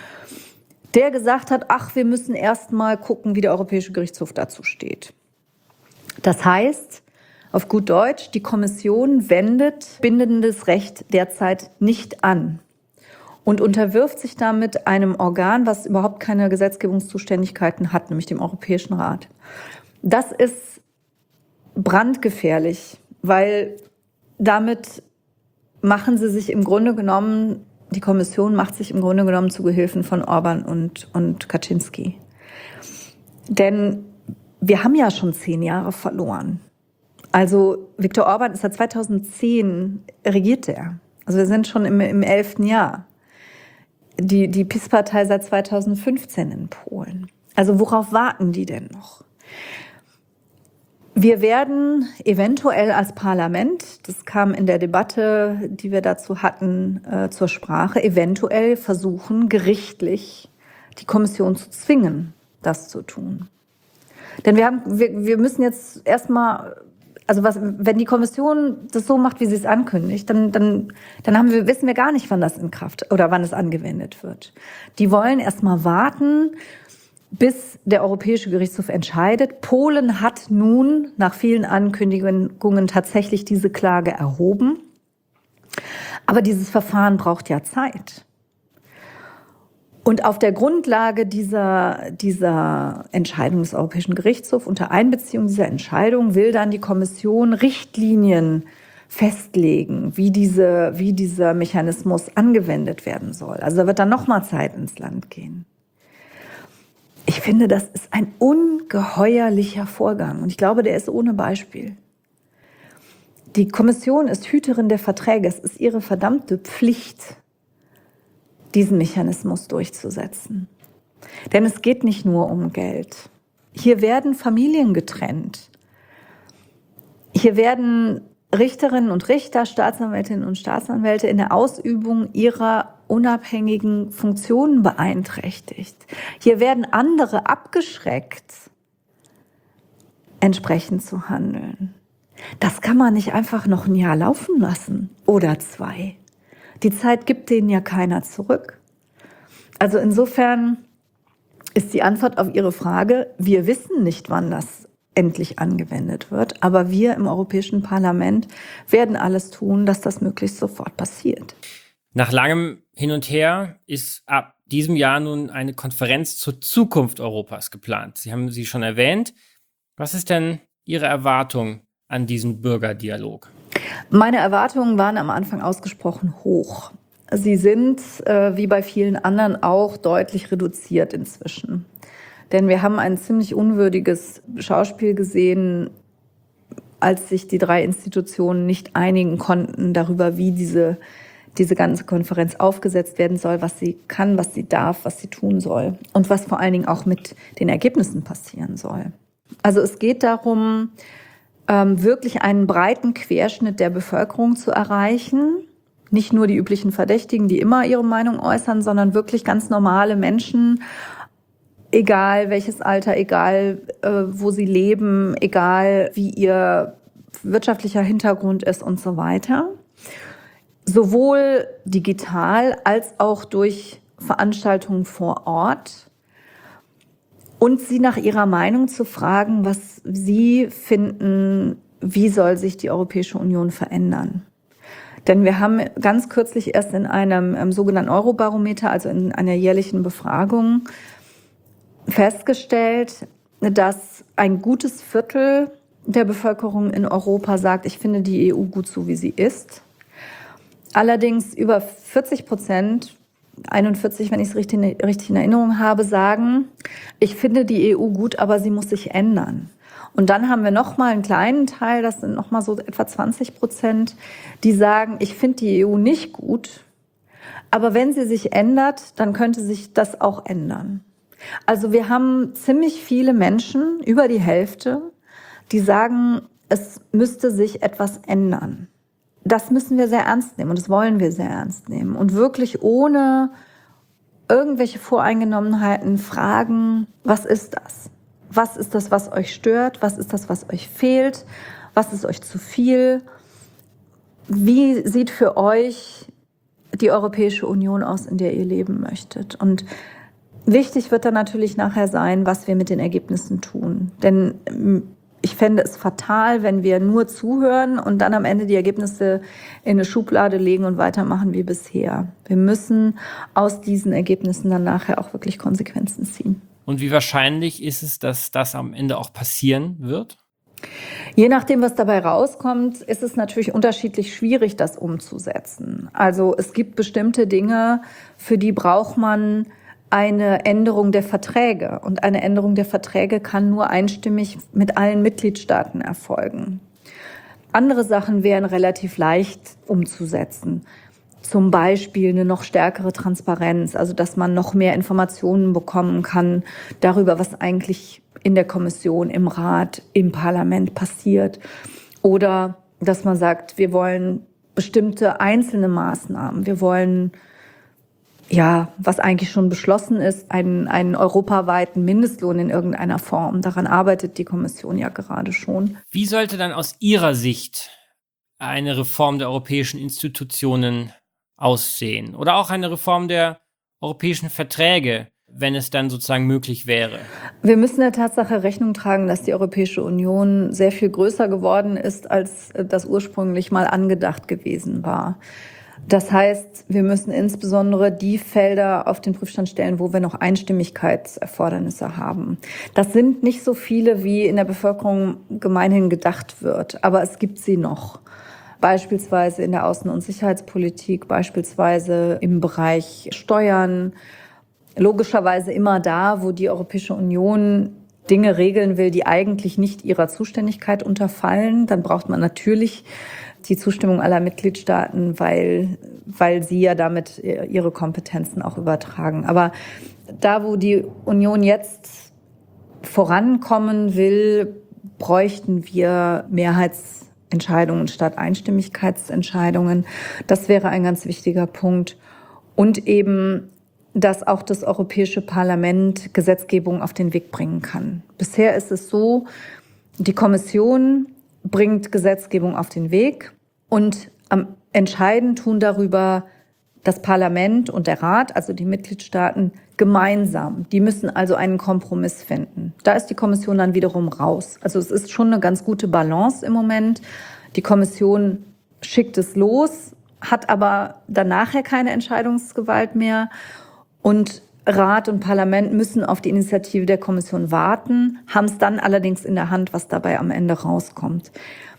der gesagt hat, wir müssen erst mal gucken, wie der Europäische Gerichtshof dazu steht. Das heißt, auf gut Deutsch, die Kommission wendet bindendes Recht derzeit nicht an und unterwirft sich damit einem Organ, was überhaupt keine Gesetzgebungszuständigkeiten hat, nämlich dem Europäischen Rat. Das ist brandgefährlich, weil damit machen sie sich im Grunde genommen, die Kommission macht sich im Grunde genommen zu Gehilfen von Orban und Kaczynski. Denn wir haben ja schon 10 Jahre verloren. Also Viktor Orban ist seit 2010 regiert er. Also wir sind schon im 11. Jahr. Die PiS-Partei seit 2015 in Polen. Also worauf warten die denn noch? Wir werden eventuell als Parlament, das kam in der Debatte, die wir dazu hatten, zur Sprache, eventuell versuchen, gerichtlich die Kommission zu zwingen, das zu tun. Denn wir müssen jetzt erstmal, wenn die Kommission das so macht, wie sie es ankündigt, dann wissen wir gar nicht, wann das in Kraft oder wann es angewendet wird. Die wollen erstmal warten, bis der Europäische Gerichtshof entscheidet. Polen hat nun nach vielen Ankündigungen tatsächlich diese Klage erhoben. Aber dieses Verfahren braucht ja Zeit. Und auf der Grundlage dieser Entscheidung des Europäischen Gerichtshofs, unter Einbeziehung dieser Entscheidung, will dann die Kommission Richtlinien festlegen, wie dieser Mechanismus angewendet werden soll. Also da wird dann nochmal Zeit ins Land gehen. Ich finde, das ist ein ungeheuerlicher Vorgang. Und ich glaube, der ist ohne Beispiel. Die Kommission ist Hüterin der Verträge. Es ist ihre verdammte Pflicht, diesen Mechanismus durchzusetzen. Denn es geht nicht nur um Geld. Hier werden Familien getrennt. Hier werden Richterinnen und Richter, Staatsanwältinnen und Staatsanwälte in der Ausübung ihrer unabhängigen Funktionen beeinträchtigt. Hier werden andere abgeschreckt, entsprechend zu handeln. Das kann man nicht einfach noch ein Jahr laufen lassen oder 2. Die Zeit gibt denen ja keiner zurück. Also insofern ist die Antwort auf Ihre Frage, wir wissen nicht, wann das endlich angewendet wird, aber wir im Europäischen Parlament werden alles tun, dass das möglichst sofort passiert. Nach langem Hin und Her ist ab diesem Jahr nun eine Konferenz zur Zukunft Europas geplant. Sie haben sie schon erwähnt. Was ist denn Ihre Erwartung an diesen Bürgerdialog? Meine Erwartungen waren am Anfang ausgesprochen hoch. Sie sind, wie bei vielen anderen auch, deutlich reduziert inzwischen. Denn wir haben ein ziemlich unwürdiges Schauspiel gesehen, als sich die 3 Institutionen nicht einigen konnten darüber, wie diese ganze Konferenz aufgesetzt werden soll, was sie kann, was sie darf, was sie tun soll und was vor allen Dingen auch mit den Ergebnissen passieren soll. Also es geht darum, wirklich einen breiten Querschnitt der Bevölkerung zu erreichen. Nicht nur die üblichen Verdächtigen, die immer ihre Meinung äußern, sondern wirklich ganz normale Menschen, egal welches Alter, egal wo sie leben, egal wie ihr wirtschaftlicher Hintergrund ist und so weiter. Sowohl digital als auch durch Veranstaltungen vor Ort und sie nach ihrer Meinung zu fragen, was sie finden, wie soll sich die Europäische Union verändern. Denn wir haben ganz kürzlich erst in einem sogenannten Eurobarometer, also in einer jährlichen Befragung, festgestellt, dass ein gutes Viertel der Bevölkerung in Europa sagt, ich finde die EU gut so, wie sie ist. Allerdings über 40%, 41, wenn ich es richtig in Erinnerung habe, sagen, ich finde die EU gut, aber sie muss sich ändern. Und dann haben wir noch mal einen kleinen Teil, das sind noch mal so etwa 20%, die sagen, ich finde die EU nicht gut, aber wenn sie sich ändert, dann könnte sich das auch ändern. Also wir haben ziemlich viele Menschen, über die Hälfte, die sagen, es müsste sich etwas ändern. Das müssen wir sehr ernst nehmen und das wollen wir sehr ernst nehmen. Und wirklich ohne irgendwelche Voreingenommenheiten fragen, was ist das? Was ist das, was euch stört? Was ist das, was euch fehlt? Was ist euch zu viel? Wie sieht für euch die Europäische Union aus, in der ihr leben möchtet? Und wichtig wird dann natürlich nachher sein, was wir mit den Ergebnissen tun. Denn ich fände es fatal, wenn wir nur zuhören und dann am Ende die Ergebnisse in eine Schublade legen und weitermachen wie bisher. Wir müssen aus diesen Ergebnissen dann nachher auch wirklich Konsequenzen ziehen. Und wie wahrscheinlich ist es, dass das am Ende auch passieren wird? Je nachdem, was dabei rauskommt, ist es natürlich unterschiedlich schwierig, das umzusetzen. Also es gibt bestimmte Dinge, für die braucht man eine Änderung der Verträge. Und eine Änderung der Verträge kann nur einstimmig mit allen Mitgliedstaaten erfolgen. Andere Sachen wären relativ leicht umzusetzen. Zum Beispiel eine noch stärkere Transparenz, also dass man noch mehr Informationen bekommen kann darüber, was eigentlich in der Kommission, im Rat, im Parlament passiert. Oder dass man sagt, wir wollen bestimmte einzelne Maßnahmen. Wir wollen, ja, was eigentlich schon beschlossen ist, einen europaweiten Mindestlohn in irgendeiner Form. Daran arbeitet die Kommission ja gerade schon. Wie sollte dann aus Ihrer Sicht eine Reform der europäischen Institutionen aussehen? Oder auch eine Reform der europäischen Verträge, wenn es dann sozusagen möglich wäre? Wir müssen der Tatsache Rechnung tragen, dass die Europäische Union sehr viel größer geworden ist, als das ursprünglich mal angedacht gewesen war. Das heißt, wir müssen insbesondere die Felder auf den Prüfstand stellen, wo wir noch Einstimmigkeitserfordernisse haben. Das sind nicht so viele, wie in der Bevölkerung gemeinhin gedacht wird, aber es gibt sie noch. Beispielsweise in der Außen- und Sicherheitspolitik, beispielsweise im Bereich Steuern. Logischerweise immer da, wo die Europäische Union Dinge regeln will, die eigentlich nicht ihrer Zuständigkeit unterfallen. Dann braucht man natürlich die Zustimmung aller Mitgliedstaaten, weil sie ja damit ihre Kompetenzen auch übertragen. Aber da, wo die Union jetzt vorankommen will, bräuchten wir Mehrheitsentscheidungen statt Einstimmigkeitsentscheidungen. Das wäre ein ganz wichtiger Punkt. Und eben, dass auch das Europäische Parlament Gesetzgebung auf den Weg bringen kann. Bisher ist es so, die Kommission bringt Gesetzgebung auf den Weg und entscheiden tun darüber das Parlament und der Rat, also die Mitgliedstaaten, gemeinsam. Die müssen also einen Kompromiss finden. Da ist die Kommission dann wiederum raus. Also es ist schon eine ganz gute Balance im Moment. Die Kommission schickt es los, hat aber dann nachher keine Entscheidungsgewalt mehr. Und Rat und Parlament müssen auf die Initiative der Kommission warten, haben es dann allerdings in der Hand, was dabei am Ende rauskommt.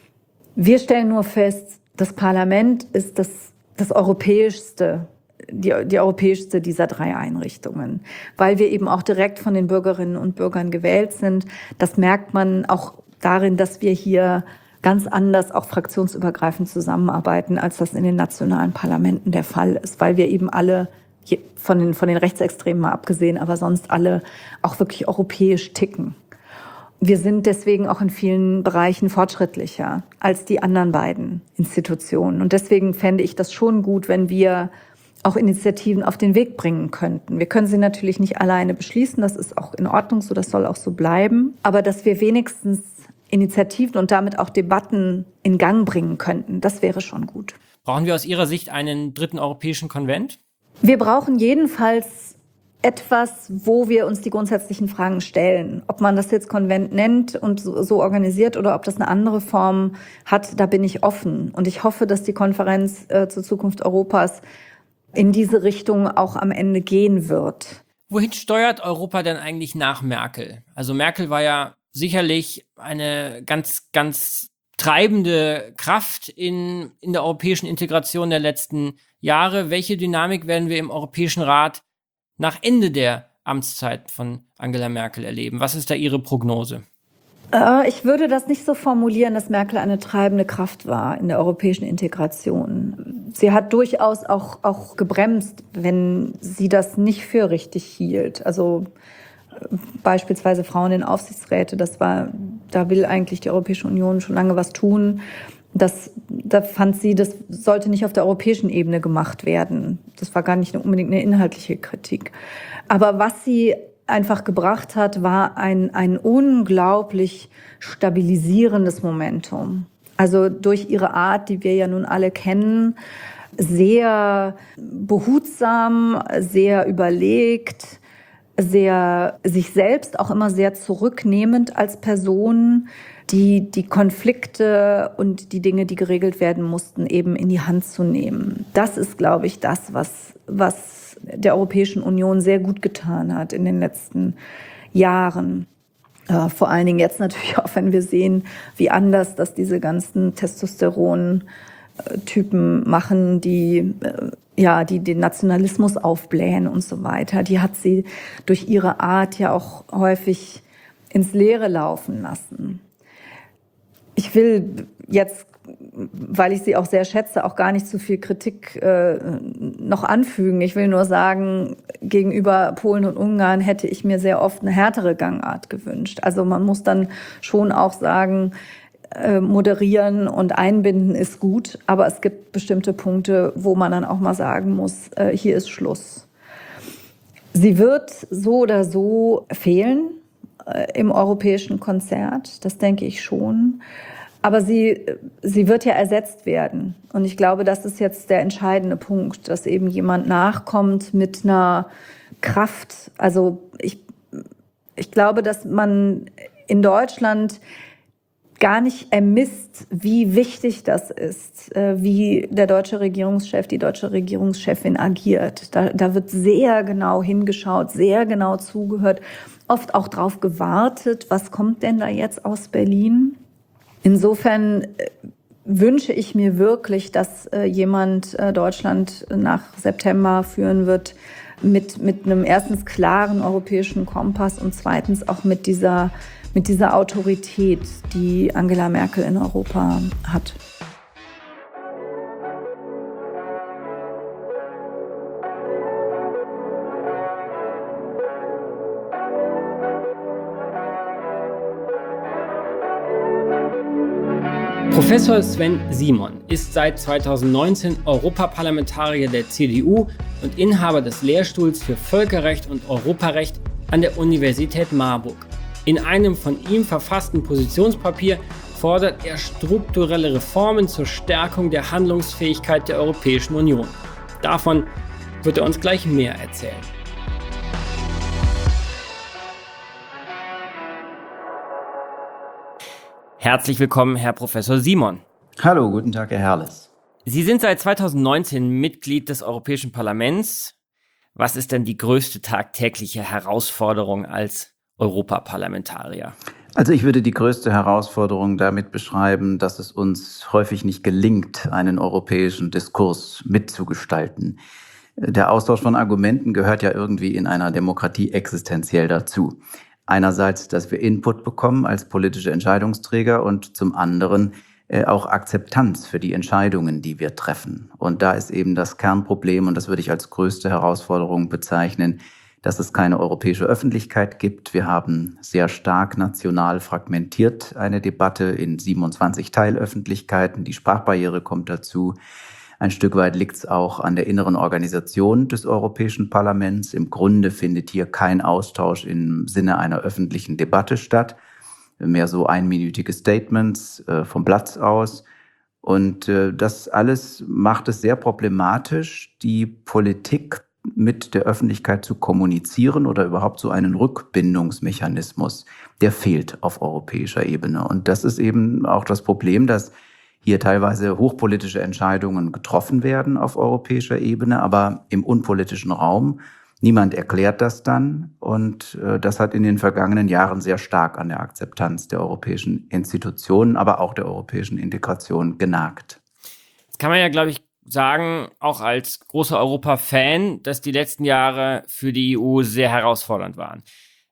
Wir stellen nur fest, das Parlament ist das europäischste, die europäischste dieser drei Einrichtungen, weil wir eben auch direkt von den Bürgerinnen und Bürgern gewählt sind. Das merkt man auch darin, dass wir hier ganz anders auch fraktionsübergreifend zusammenarbeiten, als das in den nationalen Parlamenten der Fall ist, weil wir eben alle von den Rechtsextremen mal abgesehen, aber sonst alle auch wirklich europäisch ticken. Wir sind deswegen auch in vielen Bereichen fortschrittlicher als die anderen beiden Institutionen. Und deswegen fände ich das schon gut, wenn wir auch Initiativen auf den Weg bringen könnten. Wir können sie natürlich nicht alleine beschließen, das ist auch in Ordnung so, das soll auch so bleiben. Aber dass wir wenigstens Initiativen und damit auch Debatten in Gang bringen könnten, das wäre schon gut. Brauchen wir aus Ihrer Sicht einen dritten Europäischen Konvent? Wir brauchen jedenfalls etwas, wo wir uns die grundsätzlichen Fragen stellen. Ob man das jetzt Konvent nennt und so organisiert oder ob das eine andere Form hat, da bin ich offen. Und ich hoffe, dass die Konferenz zur Zukunft Europas in diese Richtung auch am Ende gehen wird. Wohin steuert Europa denn eigentlich nach Merkel? Also Merkel war ja sicherlich eine ganz, ganz treibende Kraft in der europäischen Integration der letzten Jahre. Welche Dynamik werden wir im Europäischen Rat nach Ende der Amtszeit von Angela Merkel erleben? Was ist da Ihre Prognose? Ich würde das nicht so formulieren, dass Merkel eine treibende Kraft war in der europäischen Integration. Sie hat durchaus auch gebremst, wenn sie das nicht für richtig hielt. Also beispielsweise Frauen in Aufsichtsräte, da will eigentlich die Europäische Union schon lange was tun. Da fand sie, das sollte nicht auf der europäischen Ebene gemacht werden. Das war gar nicht unbedingt eine inhaltliche Kritik. Aber was sie einfach gebracht hat, war ein unglaublich stabilisierendes Momentum. Also durch ihre Art, die wir ja nun alle kennen, sehr behutsam, sehr überlegt, sehr sich selbst auch immer sehr zurücknehmend als Person, die Konflikte und die Dinge, die geregelt werden mussten, eben in die Hand zu nehmen. Das ist, glaube ich, das, was der Europäischen Union sehr gut getan hat in den letzten Jahren. Vor allen Dingen jetzt natürlich auch, wenn wir sehen, wie anders das diese ganzen Testosteron-Typen machen, die den Nationalismus aufblähen und so weiter. Die hat sie durch ihre Art ja auch häufig ins Leere laufen lassen. Ich will jetzt, weil ich sie auch sehr schätze, auch gar nicht so viel Kritik noch anfügen. Ich will nur sagen, gegenüber Polen und Ungarn hätte ich mir sehr oft eine härtere Gangart gewünscht. Also man muss dann schon auch sagen, moderieren und einbinden ist gut, aber es gibt bestimmte Punkte, wo man dann auch mal sagen muss, hier ist Schluss. Sie wird so oder so fehlen im europäischen Konzert, das denke ich schon. Aber sie wird ja ersetzt werden. Und ich glaube, das ist jetzt der entscheidende Punkt, dass eben jemand nachkommt mit einer Kraft. Also ich glaube, dass man in Deutschland gar nicht ermisst, wie wichtig das ist, wie der deutsche Regierungschef, die deutsche Regierungschefin agiert. Da wird sehr genau hingeschaut, sehr genau zugehört, oft auch drauf gewartet, was kommt denn da jetzt aus Berlin? Insofern wünsche ich mir wirklich, dass jemand Deutschland nach September führen wird mit einem erstens klaren europäischen Kompass und zweitens auch mit dieser Autorität, die Angela Merkel in Europa hat. Professor Sven Simon ist seit 2019 Europaparlamentarier der CDU und Inhaber des Lehrstuhls für Völkerrecht und Europarecht an der Universität Marburg. In einem von ihm verfassten Positionspapier fordert er strukturelle Reformen zur Stärkung der Handlungsfähigkeit der Europäischen Union. Davon wird er uns gleich mehr erzählen. Herzlich willkommen, Herr Professor Simon. Hallo, guten Tag, Herr Herles. Sie sind seit 2019 Mitglied des Europäischen Parlaments. Was ist denn die größte tagtägliche Herausforderung als Europaparlamentarier? Also ich würde die größte Herausforderung damit beschreiben, dass es uns häufig nicht gelingt, einen europäischen Diskurs mitzugestalten. Der Austausch von Argumenten gehört ja irgendwie in einer Demokratie existenziell dazu. Einerseits, dass wir Input bekommen als politische Entscheidungsträger und zum anderen auch Akzeptanz für die Entscheidungen, die wir treffen. Und da ist eben das Kernproblem, und das würde ich als größte Herausforderung bezeichnen, dass es keine europäische Öffentlichkeit gibt. Wir haben sehr stark national fragmentiert eine Debatte in 27 Teilöffentlichkeiten. Die Sprachbarriere kommt dazu. Ein Stück weit liegt es auch an der inneren Organisation des Europäischen Parlaments. Im Grunde findet hier kein Austausch im Sinne einer öffentlichen Debatte statt. Mehr so einminütige Statements vom Platz aus. Und das alles macht es sehr problematisch, die Politik mit der Öffentlichkeit zu kommunizieren oder überhaupt so einen Rückbindungsmechanismus, der fehlt auf europäischer Ebene. Und das ist eben auch das Problem, dass hier teilweise hochpolitische Entscheidungen getroffen werden auf europäischer Ebene, aber im unpolitischen Raum. Niemand erklärt das dann. Und das hat in den vergangenen Jahren sehr stark an der Akzeptanz der europäischen Institutionen, aber auch der europäischen Integration genagt. Jetzt kann man ja, glaube ich, sagen, auch als großer Europa-Fan, dass die letzten Jahre für die EU sehr herausfordernd waren.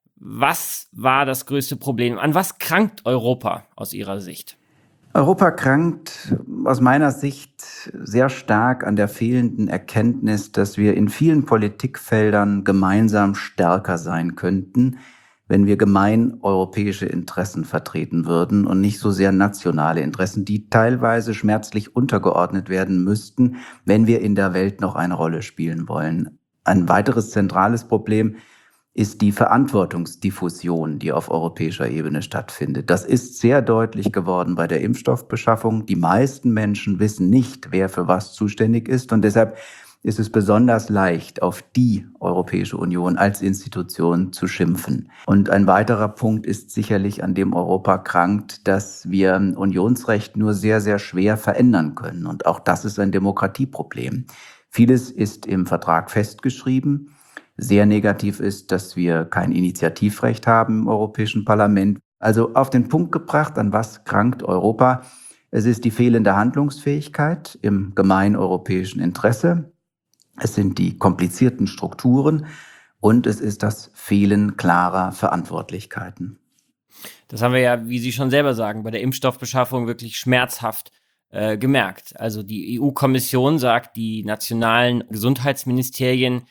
Was war das größte Problem? An was krankt Europa aus Ihrer Sicht? Europa krankt aus meiner Sicht sehr stark an der fehlenden Erkenntnis, dass wir in vielen Politikfeldern gemeinsam stärker sein könnten, wenn wir gemein europäische Interessen vertreten würden und nicht so sehr nationale Interessen, die teilweise schmerzlich untergeordnet werden müssten, wenn wir in der Welt noch eine Rolle spielen wollen. Ein weiteres zentrales Problem ist die Verantwortungsdiffusion, die auf europäischer Ebene stattfindet. Das ist sehr deutlich geworden bei der Impfstoffbeschaffung. Die meisten Menschen wissen nicht, wer für was zuständig ist, und deshalb ist es besonders leicht, auf die Europäische Union als Institution zu schimpfen. Und ein weiterer Punkt ist sicherlich, an dem Europa krankt, dass wir Unionsrecht nur sehr, sehr schwer verändern können. Und auch das ist ein Demokratieproblem. Vieles ist im Vertrag festgeschrieben. Sehr negativ ist, dass wir kein Initiativrecht haben im Europäischen Parlament. Also auf den Punkt gebracht, an was krankt Europa? Es ist die fehlende Handlungsfähigkeit im gemeineuropäischen Interesse. Es sind die komplizierten Strukturen und es ist das Fehlen klarer Verantwortlichkeiten. Das haben wir ja, wie Sie schon selber sagen, bei der Impfstoffbeschaffung wirklich schmerzhaft gemerkt. Also die EU-Kommission sagt, die nationalen Gesundheitsministerien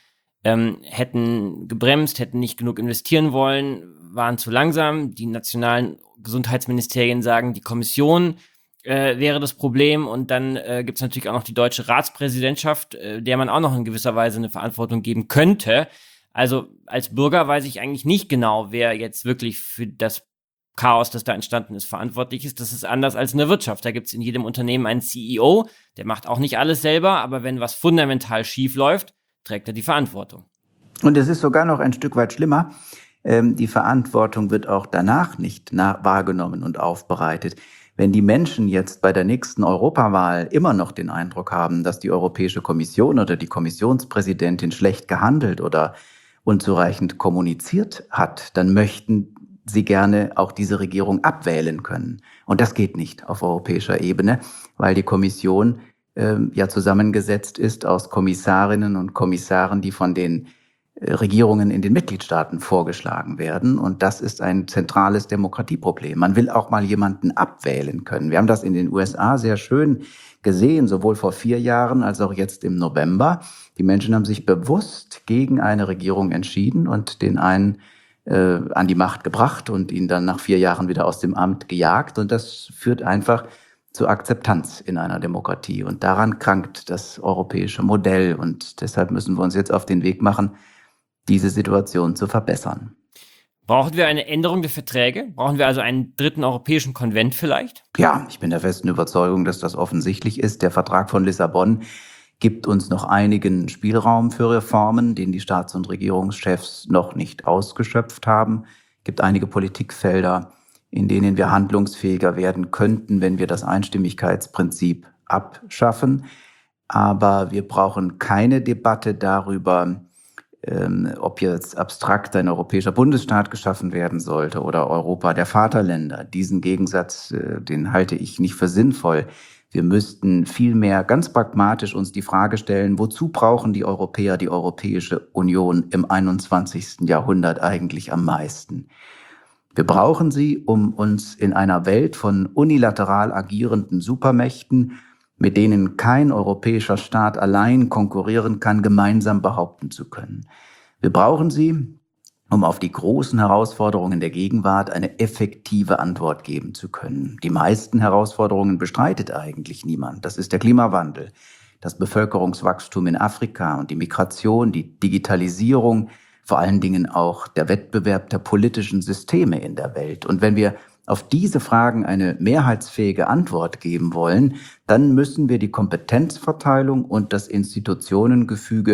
hätten gebremst, hätten nicht genug investieren wollen, waren zu langsam. Die nationalen Gesundheitsministerien sagen, die Kommission wäre das Problem, und dann gibt es natürlich auch noch die deutsche Ratspräsidentschaft, der man auch noch in gewisser Weise eine Verantwortung geben könnte. Also als Bürger weiß ich eigentlich nicht genau, wer jetzt wirklich für das Chaos, das da entstanden ist, verantwortlich ist. Das ist anders als in der Wirtschaft. Da gibt es in jedem Unternehmen einen CEO, der macht auch nicht alles selber, aber wenn was fundamental schief läuft, trägt er die Verantwortung. Und es ist sogar noch ein Stück weit schlimmer. Die Verantwortung wird auch danach nicht wahrgenommen und aufbereitet. Wenn die Menschen jetzt bei der nächsten Europawahl immer noch den Eindruck haben, dass die Europäische Kommission oder die Kommissionspräsidentin schlecht gehandelt oder unzureichend kommuniziert hat, dann möchten sie gerne auch diese Regierung abwählen können. Und das geht nicht auf europäischer Ebene, weil die Kommission ja zusammengesetzt ist aus Kommissarinnen und Kommissaren, die von den Regierungen in den Mitgliedstaaten vorgeschlagen werden. Und das ist ein zentrales Demokratieproblem. Man will auch mal jemanden abwählen können. Wir haben das in den USA sehr schön gesehen, sowohl vor 4 Jahren als auch jetzt im November. Die Menschen haben sich bewusst gegen eine Regierung entschieden und den einen an die Macht gebracht und ihn dann nach 4 Jahren wieder aus dem Amt gejagt. Und das führt einfach zur Akzeptanz in einer Demokratie. Und daran krankt das europäische Modell. Und deshalb müssen wir uns jetzt auf den Weg machen, diese Situation zu verbessern. Brauchen wir eine Änderung der Verträge? Brauchen wir also einen dritten europäischen Konvent vielleicht? Ja, ich bin der festen Überzeugung, dass das offensichtlich ist. Der Vertrag von Lissabon gibt uns noch einigen Spielraum für Reformen, den die Staats- und Regierungschefs noch nicht ausgeschöpft haben. Es gibt einige Politikfelder, in denen wir handlungsfähiger werden könnten, wenn wir das Einstimmigkeitsprinzip abschaffen. Aber wir brauchen keine Debatte darüber, ob jetzt abstrakt ein europäischer Bundesstaat geschaffen werden sollte oder Europa der Vaterländer. Diesen Gegensatz, den halte ich nicht für sinnvoll. Wir müssten vielmehr ganz pragmatisch uns die Frage stellen, wozu brauchen die Europäer die Europäische Union im 21. Jahrhundert eigentlich am meisten? Wir brauchen sie, um uns in einer Welt von unilateral agierenden Supermächten, mit denen kein europäischer Staat allein konkurrieren kann, gemeinsam behaupten zu können. Wir brauchen sie, um auf die großen Herausforderungen der Gegenwart eine effektive Antwort geben zu können. Die meisten Herausforderungen bestreitet eigentlich niemand. Das ist der Klimawandel, das Bevölkerungswachstum in Afrika und die Migration, die Digitalisierung, vor allen Dingen auch der Wettbewerb der politischen Systeme in der Welt. Und wenn wir auf diese Fragen eine mehrheitsfähige Antwort geben wollen, dann müssen wir die Kompetenzverteilung und das Institutionengefüge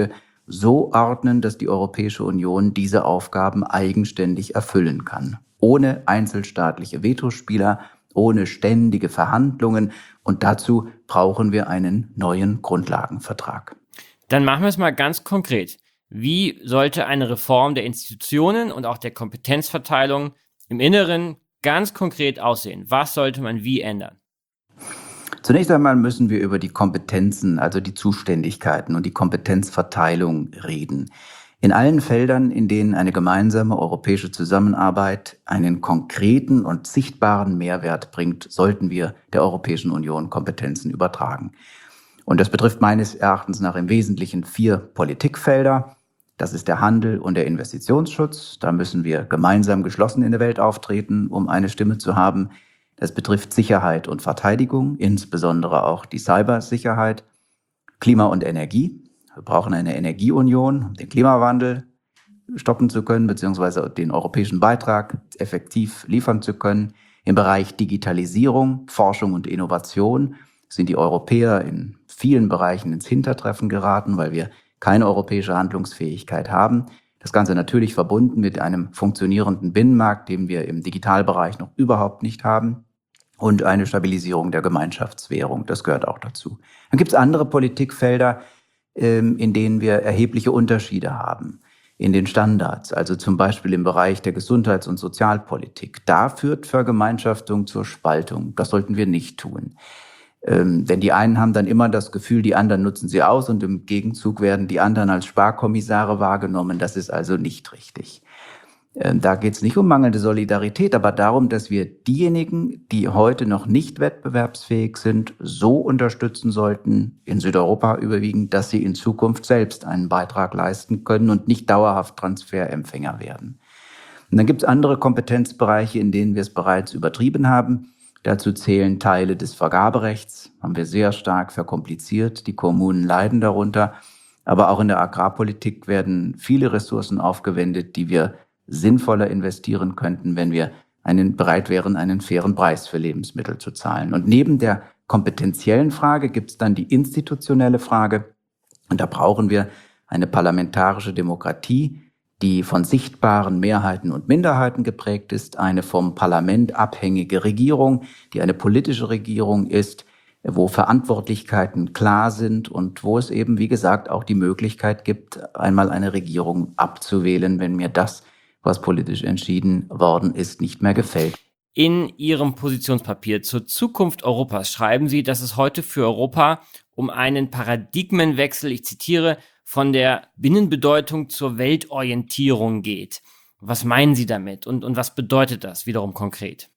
so ordnen, dass die Europäische Union diese Aufgaben eigenständig erfüllen kann. Ohne einzelstaatliche Vetospieler, ohne ständige Verhandlungen. Und dazu brauchen wir einen neuen Grundlagenvertrag. Dann machen wir es mal ganz konkret. Wie sollte eine Reform der Institutionen und auch der Kompetenzverteilung im Inneren ganz konkret aussehen? Was sollte man wie ändern? Zunächst einmal müssen wir über die Kompetenzen, also die Zuständigkeiten und die Kompetenzverteilung reden. In allen Feldern, in denen eine gemeinsame europäische Zusammenarbeit einen konkreten und sichtbaren Mehrwert bringt, sollten wir der Europäischen Union Kompetenzen übertragen. Und das betrifft meines Erachtens nach im Wesentlichen 4 Politikfelder. Das ist der Handel und der Investitionsschutz. Da müssen wir gemeinsam geschlossen in der Welt auftreten, um eine Stimme zu haben. Das betrifft Sicherheit und Verteidigung, insbesondere auch die Cybersicherheit, Klima und Energie. Wir brauchen eine Energieunion, um den Klimawandel stoppen zu können, beziehungsweise den europäischen Beitrag effektiv liefern zu können. Im Bereich Digitalisierung, Forschung und Innovation sind die Europäer in vielen Bereichen ins Hintertreffen geraten, weil wir keine europäische Handlungsfähigkeit haben. Das Ganze natürlich verbunden mit einem funktionierenden Binnenmarkt, den wir im Digitalbereich noch überhaupt nicht haben. Und eine Stabilisierung der Gemeinschaftswährung, das gehört auch dazu. Dann gibt es andere Politikfelder, in denen wir erhebliche Unterschiede haben in den Standards, also zum Beispiel im Bereich der Gesundheits- und Sozialpolitik. Da führt Vergemeinschaftung zur Spaltung. Das sollten wir nicht tun. Denn die einen haben dann immer das Gefühl, die anderen nutzen sie aus und im Gegenzug werden die anderen als Sparkommissare wahrgenommen. Das ist also nicht richtig. Da geht es nicht um mangelnde Solidarität, aber darum, dass wir diejenigen, die heute noch nicht wettbewerbsfähig sind, so unterstützen sollten, in Südeuropa überwiegend, dass sie in Zukunft selbst einen Beitrag leisten können und nicht dauerhaft Transferempfänger werden. Und dann gibt es andere Kompetenzbereiche, in denen wir es bereits übertrieben haben. Dazu zählen Teile des Vergaberechts, haben wir sehr stark verkompliziert. Die Kommunen leiden darunter. Aber auch in der Agrarpolitik werden viele Ressourcen aufgewendet, die wir sinnvoller investieren könnten, wenn wir bereit wären, einen fairen Preis für Lebensmittel zu zahlen. Und neben der kompetenziellen Frage gibt es dann die institutionelle Frage. Und da brauchen wir eine parlamentarische Demokratie, die von sichtbaren Mehrheiten und Minderheiten geprägt ist, eine vom Parlament abhängige Regierung, die eine politische Regierung ist, wo Verantwortlichkeiten klar sind und wo es eben, wie gesagt, auch die Möglichkeit gibt, einmal eine Regierung abzuwählen, wenn mir das, was politisch entschieden worden ist, nicht mehr gefällt. In Ihrem Positionspapier zur Zukunft Europas schreiben Sie, dass es heute für Europa um einen Paradigmenwechsel, ich zitiere, von der Binnenbedeutung zur Weltorientierung geht. Was meinen Sie damit und was bedeutet das wiederum konkret?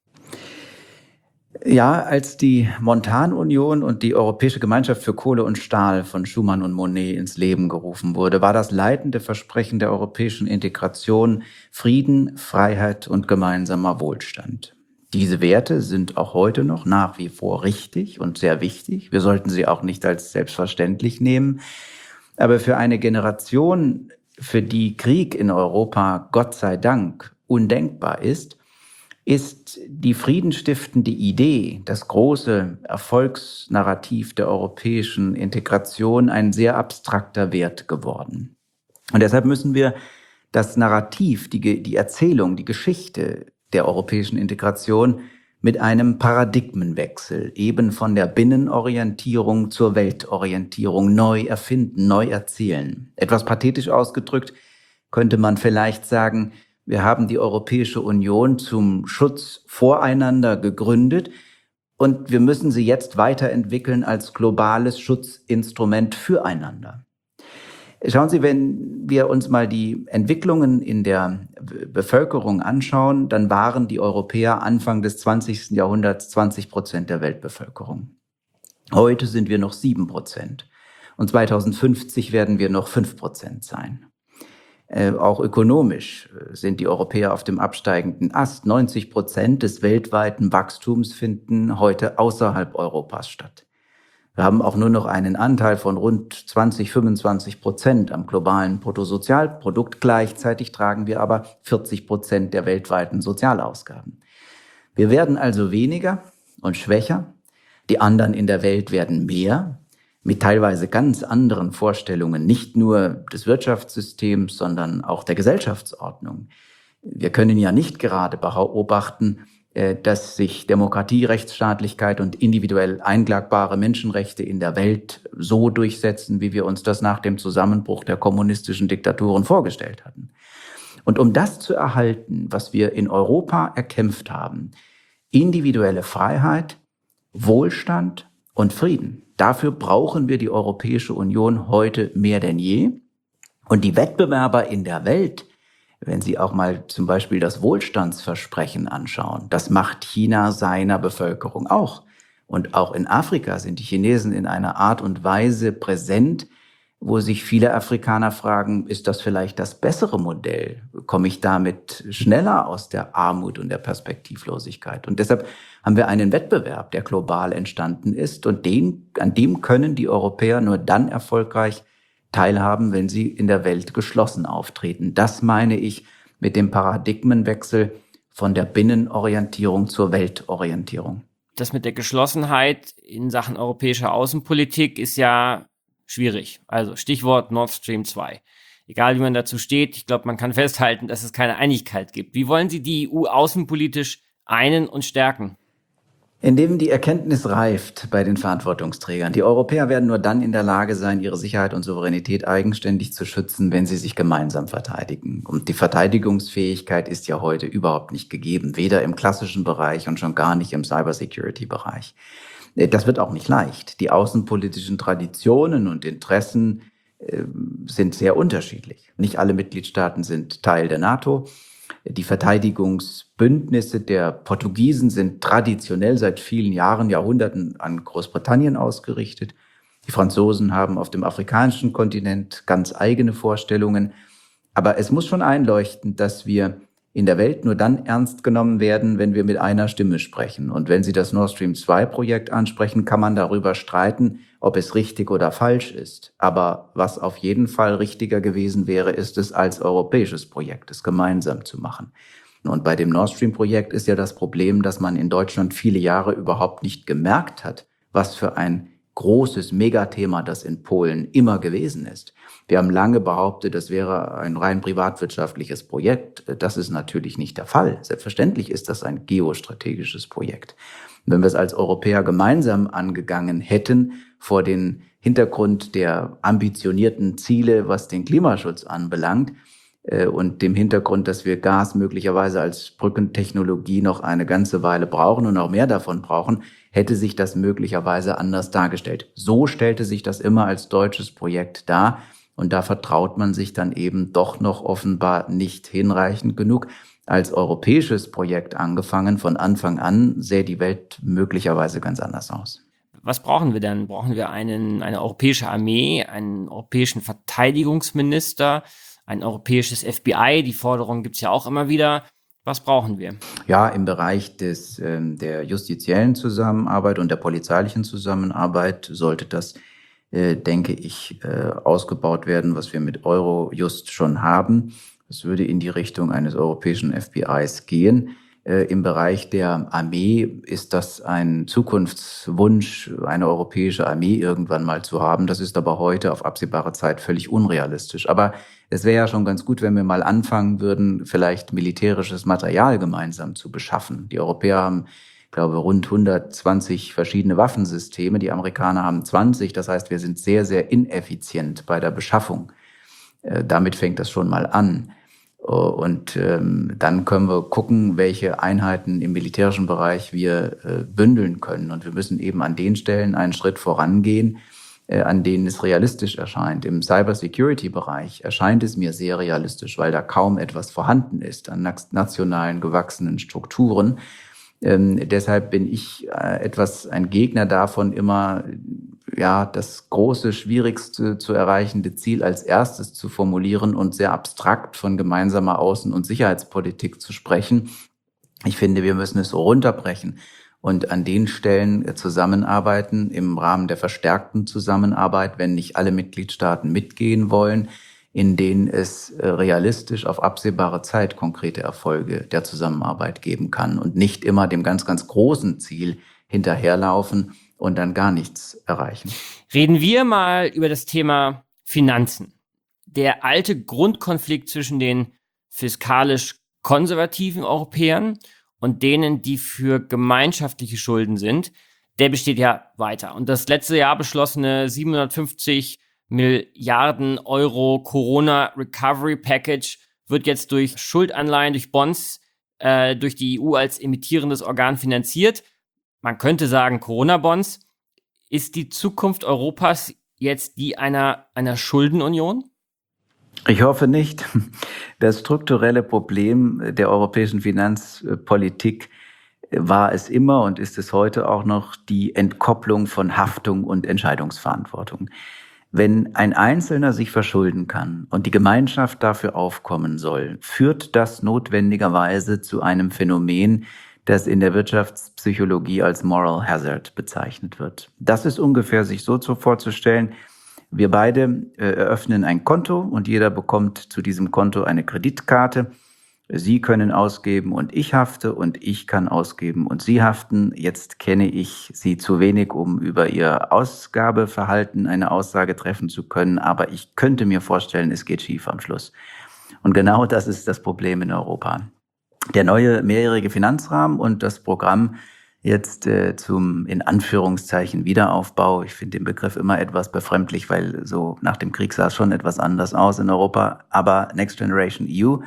Ja, als die Montanunion und die Europäische Gemeinschaft für Kohle und Stahl von Schuman und Monnet ins Leben gerufen wurde, war das leitende Versprechen der europäischen Integration Frieden, Freiheit und gemeinsamer Wohlstand. Diese Werte sind auch heute noch nach wie vor richtig und sehr wichtig. Wir sollten sie auch nicht als selbstverständlich nehmen. Aber für eine Generation, für die Krieg in Europa, Gott sei Dank, undenkbar ist die friedenstiftende Idee, das große Erfolgsnarrativ der europäischen Integration ein sehr abstrakter Wert geworden. Und deshalb müssen wir das Narrativ, die Erzählung, die Geschichte der europäischen Integration mit einem Paradigmenwechsel, eben von der Binnenorientierung zur Weltorientierung neu erfinden, neu erzählen. Etwas pathetisch ausgedrückt könnte man vielleicht sagen, wir haben die Europäische Union zum Schutz voreinander gegründet und wir müssen sie jetzt weiterentwickeln als globales Schutzinstrument füreinander. Schauen Sie, wenn wir uns mal die Entwicklungen in der Bevölkerung anschauen, dann waren die Europäer Anfang des 20. Jahrhunderts 20% der Weltbevölkerung. Heute sind wir noch 7% und 2050 werden wir noch 5% sein. Auch ökonomisch sind die Europäer auf dem absteigenden Ast. 90% des weltweiten Wachstums finden heute außerhalb Europas statt. Wir haben auch nur noch einen Anteil von rund 20-25% am globalen Bruttosozialprodukt. Gleichzeitig tragen wir aber 40% der weltweiten Sozialausgaben. Wir werden also weniger und schwächer. Die anderen in der Welt werden mehr. mit teilweise ganz anderen Vorstellungen, nicht nur des Wirtschaftssystems, sondern auch der Gesellschaftsordnung. Wir können ja nicht gerade beobachten, dass sich Demokratie, Rechtsstaatlichkeit und individuell einklagbare Menschenrechte in der Welt so durchsetzen, wie wir uns das nach dem Zusammenbruch der kommunistischen Diktaturen vorgestellt hatten. Und um das zu erhalten, was wir in Europa erkämpft haben, individuelle Freiheit, Wohlstand und Frieden, dafür brauchen wir die Europäische Union heute mehr denn je. Und die Wettbewerber in der Welt, wenn Sie auch mal zum Beispiel das Wohlstandsversprechen anschauen, das macht China seiner Bevölkerung auch. Und auch in Afrika sind die Chinesen in einer Art und Weise präsent, wo sich viele Afrikaner fragen, ist das vielleicht das bessere Modell? Komme ich damit schneller aus der Armut und der Perspektivlosigkeit? Und deshalb haben wir einen Wettbewerb, der global entstanden ist. Und an dem können die Europäer nur dann erfolgreich teilhaben, wenn sie in der Welt geschlossen auftreten. Das meine ich mit dem Paradigmenwechsel von der Binnenorientierung zur Weltorientierung. Das mit der Geschlossenheit in Sachen europäischer Außenpolitik ist ja schwierig. Also Stichwort Nord Stream 2. Egal wie man dazu steht, ich glaube, man kann festhalten, dass es keine Einigkeit gibt. Wie wollen Sie die EU außenpolitisch einen und stärken? Indem die Erkenntnis reift bei den Verantwortungsträgern. Die Europäer werden nur dann in der Lage sein, ihre Sicherheit und Souveränität eigenständig zu schützen, wenn sie sich gemeinsam verteidigen. Und die Verteidigungsfähigkeit ist ja heute überhaupt nicht gegeben, weder im klassischen Bereich und schon gar nicht im Cybersecurity-Bereich. Das wird auch nicht leicht. Die außenpolitischen Traditionen und Interessen sind sehr unterschiedlich. Nicht alle Mitgliedstaaten sind Teil der NATO. Die Verteidigungsbündnisse der Portugiesen sind traditionell seit vielen Jahren, Jahrhunderten an Großbritannien ausgerichtet. Die Franzosen haben auf dem afrikanischen Kontinent ganz eigene Vorstellungen. Aber es muss schon einleuchten, dass wir in der Welt nur dann ernst genommen werden, wenn wir mit einer Stimme sprechen. Und wenn Sie das Nord Stream 2 Projekt ansprechen, kann man darüber streiten, ob es richtig oder falsch ist. Aber was auf jeden Fall richtiger gewesen wäre, ist es als europäisches Projekt, es gemeinsam zu machen. Und bei dem Nord Stream Projekt ist ja das Problem, dass man in Deutschland viele Jahre überhaupt nicht gemerkt hat, was für ein großes Megathema das in Polen immer gewesen ist. Wir haben lange behauptet, das wäre ein rein privatwirtschaftliches Projekt. Das ist natürlich nicht der Fall. Selbstverständlich ist das ein geostrategisches Projekt. Und wenn wir es als Europäer gemeinsam angegangen hätten, vor den Hintergrund der ambitionierten Ziele, was den Klimaschutz anbelangt, und dem Hintergrund, dass wir Gas möglicherweise als Brückentechnologie noch eine ganze Weile brauchen und auch mehr davon brauchen, hätte sich das möglicherweise anders dargestellt. So stellte sich das immer als deutsches Projekt dar und da vertraut man sich dann eben doch noch offenbar nicht hinreichend genug. Als europäisches Projekt angefangen, von Anfang an sähe die Welt möglicherweise ganz anders aus. Was brauchen wir denn? Brauchen wir eine europäische Armee, einen europäischen Verteidigungsminister, ein europäisches FBI? Die Forderung gibt es ja auch immer wieder. Was brauchen wir? Ja, im Bereich der justiziellen Zusammenarbeit und der polizeilichen Zusammenarbeit sollte das, denke ich, ausgebaut werden, was wir mit Eurojust schon haben. Das würde in die Richtung eines europäischen FBIs gehen. Im Bereich der Armee ist das ein Zukunftswunsch, eine europäische Armee irgendwann mal zu haben. Das ist aber heute auf absehbare Zeit völlig unrealistisch. Aber es wäre ja schon ganz gut, wenn wir mal anfangen würden, vielleicht militärisches Material gemeinsam zu beschaffen. Die Europäer haben, ich glaube, rund 120 verschiedene Waffensysteme. Die Amerikaner haben 20. Das heißt, wir sind sehr, sehr ineffizient bei der Beschaffung. Damit fängt das schon mal an. Und dann können wir gucken, welche Einheiten im militärischen Bereich wir bündeln können. Und wir müssen eben an den Stellen einen Schritt vorangehen, an denen es realistisch erscheint. Im Cybersecurity-Bereich erscheint es mir sehr realistisch, weil da kaum etwas vorhanden ist an nationalen gewachsenen Strukturen. Deshalb bin ich ein Gegner davon, immer das große, schwierigste zu erreichende Ziel als erstes zu formulieren und sehr abstrakt von gemeinsamer Außen- und Sicherheitspolitik zu sprechen. Ich finde, wir müssen es so runterbrechen und an den Stellen zusammenarbeiten im Rahmen der verstärkten Zusammenarbeit, wenn nicht alle Mitgliedstaaten mitgehen wollen, in denen es realistisch auf absehbare Zeit konkrete Erfolge der Zusammenarbeit geben kann und nicht immer dem ganz, ganz großen Ziel hinterherlaufen, und dann gar nichts erreichen. Reden wir mal über das Thema Finanzen. Der alte Grundkonflikt zwischen den fiskalisch konservativen Europäern und denen, die für gemeinschaftliche Schulden sind, der besteht ja weiter. Und das letzte Jahr beschlossene 750 Milliarden Euro Corona Recovery Package wird jetzt durch Schuldanleihen, durch Bonds, durch die EU als emittierendes Organ finanziert. Man könnte sagen Corona-Bonds. Ist die Zukunft Europas jetzt die einer Schuldenunion? Ich hoffe nicht. Das strukturelle Problem der europäischen Finanzpolitik war es immer und ist es heute auch noch die Entkopplung von Haftung und Entscheidungsverantwortung. Wenn ein Einzelner sich verschulden kann und die Gemeinschaft dafür aufkommen soll, führt das notwendigerweise zu einem Phänomen, das in der Wirtschaftspsychologie als Moral Hazard bezeichnet wird. Das ist ungefähr sich so vorzustellen: Wir beide eröffnen ein Konto und jeder bekommt zu diesem Konto eine Kreditkarte. Sie können ausgeben und ich hafte und ich kann ausgeben und Sie haften. Jetzt kenne ich Sie zu wenig, um über Ihr Ausgabeverhalten eine Aussage treffen zu können, aber ich könnte mir vorstellen, es geht schief am Schluss. Und genau das ist das Problem in Europa. Der neue mehrjährige Finanzrahmen und das Programm jetzt zum, in Anführungszeichen, Wiederaufbau. Ich finde den Begriff immer etwas befremdlich, weil so nach dem Krieg sah es schon etwas anders aus in Europa. Aber Next Generation EU,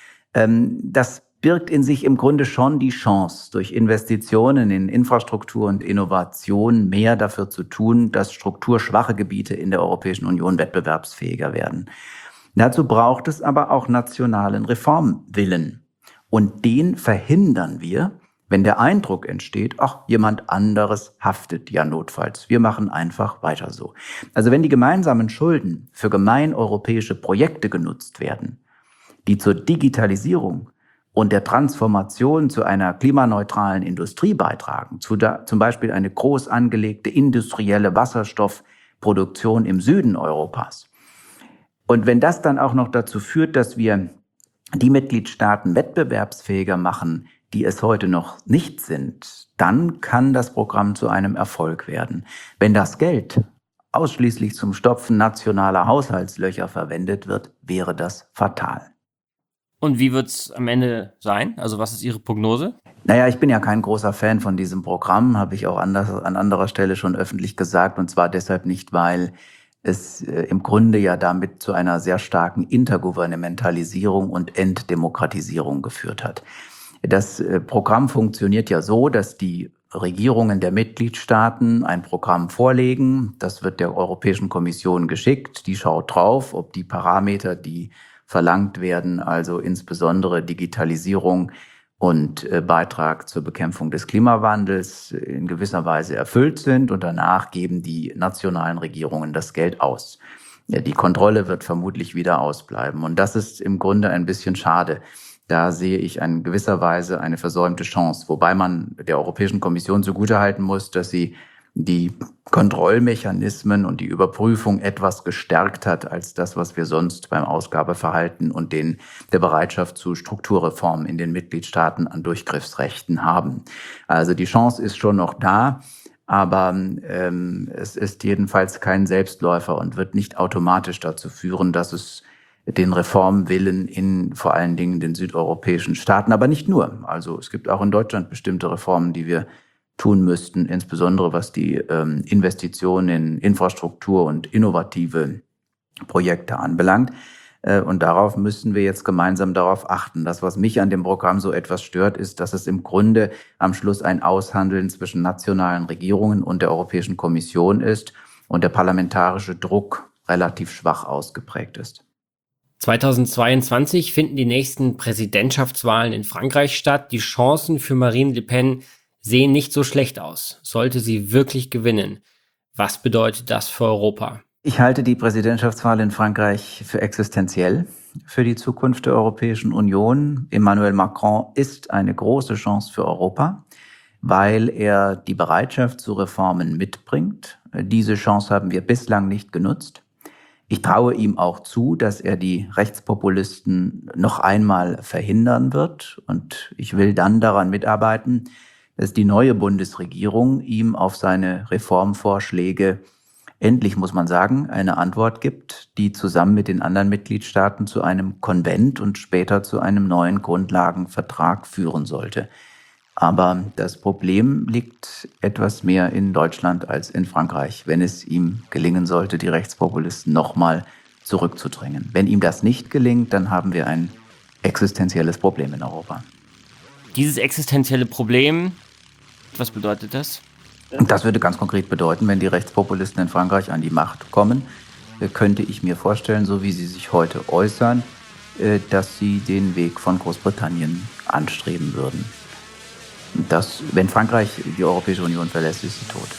das birgt in sich im Grunde schon die Chance, durch Investitionen in Infrastruktur und Innovation mehr dafür zu tun, dass strukturschwache Gebiete in der Europäischen Union wettbewerbsfähiger werden. Dazu braucht es aber auch nationalen Reformwillen. Und den verhindern wir, wenn der Eindruck entsteht, ach, jemand anderes haftet ja notfalls. Wir machen einfach weiter so. Also wenn die gemeinsamen Schulden für gemeineuropäische Projekte genutzt werden, die zur Digitalisierung und der Transformation zu einer klimaneutralen Industrie beitragen, zum Beispiel eine groß angelegte industrielle Wasserstoffproduktion im Süden Europas. Und wenn das dann auch noch dazu führt, dass wir die Mitgliedstaaten wettbewerbsfähiger machen, die es heute noch nicht sind, dann kann das Programm zu einem Erfolg werden. Wenn das Geld ausschließlich zum Stopfen nationaler Haushaltslöcher verwendet wird, wäre das fatal. Und wie wird es am Ende sein? Also was ist Ihre Prognose? Naja, ich bin ja kein großer Fan von diesem Programm, habe ich auch an anderer Stelle schon öffentlich gesagt, und zwar deshalb nicht, weil es im Grunde ja damit zu einer sehr starken Intergouvernementalisierung und Entdemokratisierung geführt hat. Das Programm funktioniert ja so, dass die Regierungen der Mitgliedstaaten ein Programm vorlegen. Das wird der Europäischen Kommission geschickt. Die schaut drauf, ob die Parameter, die verlangt werden, also insbesondere Digitalisierung und Beitrag zur Bekämpfung des Klimawandels, in gewisser Weise erfüllt sind. Und danach geben die nationalen Regierungen das Geld aus. Ja, die Kontrolle wird vermutlich wieder ausbleiben. Und das ist im Grunde ein bisschen schade. Da sehe ich in gewisser Weise eine versäumte Chance, wobei man der Europäischen Kommission zugutehalten muss, dass sie die Kontrollmechanismen und die Überprüfung etwas gestärkt hat als das, was wir sonst beim Ausgabeverhalten und der Bereitschaft zu Strukturreformen in den Mitgliedstaaten an Durchgriffsrechten haben. Also die Chance ist schon noch da, aber es ist jedenfalls kein Selbstläufer und wird nicht automatisch dazu führen, dass es den Reformwillen in vor allen Dingen den südeuropäischen Staaten, aber nicht nur. Also es gibt auch in Deutschland bestimmte Reformen, die wir tun müssten, insbesondere was die Investitionen in Infrastruktur und innovative Projekte anbelangt. Und darauf müssen wir jetzt gemeinsam darauf achten. Das, was mich an dem Programm so etwas stört, ist, dass es im Grunde am Schluss ein Aushandeln zwischen nationalen Regierungen und der Europäischen Kommission ist und der parlamentarische Druck relativ schwach ausgeprägt ist. 2022 finden die nächsten Präsidentschaftswahlen in Frankreich statt. Die Chancen für Marine Le Pen sehen nicht so schlecht aus. Sollte sie wirklich gewinnen, was bedeutet das für Europa? Ich halte die Präsidentschaftswahl in Frankreich für existenziell für die Zukunft der Europäischen Union. Emmanuel Macron ist eine große Chance für Europa, weil er die Bereitschaft zu Reformen mitbringt. Diese Chance haben wir bislang nicht genutzt. Ich traue ihm auch zu, dass er die Rechtspopulisten noch einmal verhindern wird. Und ich will dann daran mitarbeiten, dass die neue Bundesregierung ihm auf seine Reformvorschläge endlich, muss man sagen, eine Antwort gibt, die zusammen mit den anderen Mitgliedstaaten zu einem Konvent und später zu einem neuen Grundlagenvertrag führen sollte. Aber das Problem liegt etwas mehr in Deutschland als in Frankreich, wenn es ihm gelingen sollte, die Rechtspopulisten nochmal zurückzudrängen. Wenn ihm das nicht gelingt, dann haben wir ein existenzielles Problem in Europa. Dieses existenzielle Problem, was bedeutet das? Das würde ganz konkret bedeuten, wenn die Rechtspopulisten in Frankreich an die Macht kommen, könnte ich mir vorstellen, so wie sie sich heute äußern, dass sie den Weg von Großbritannien anstreben würden. Wenn Frankreich die Europäische Union verlässt, ist sie tot.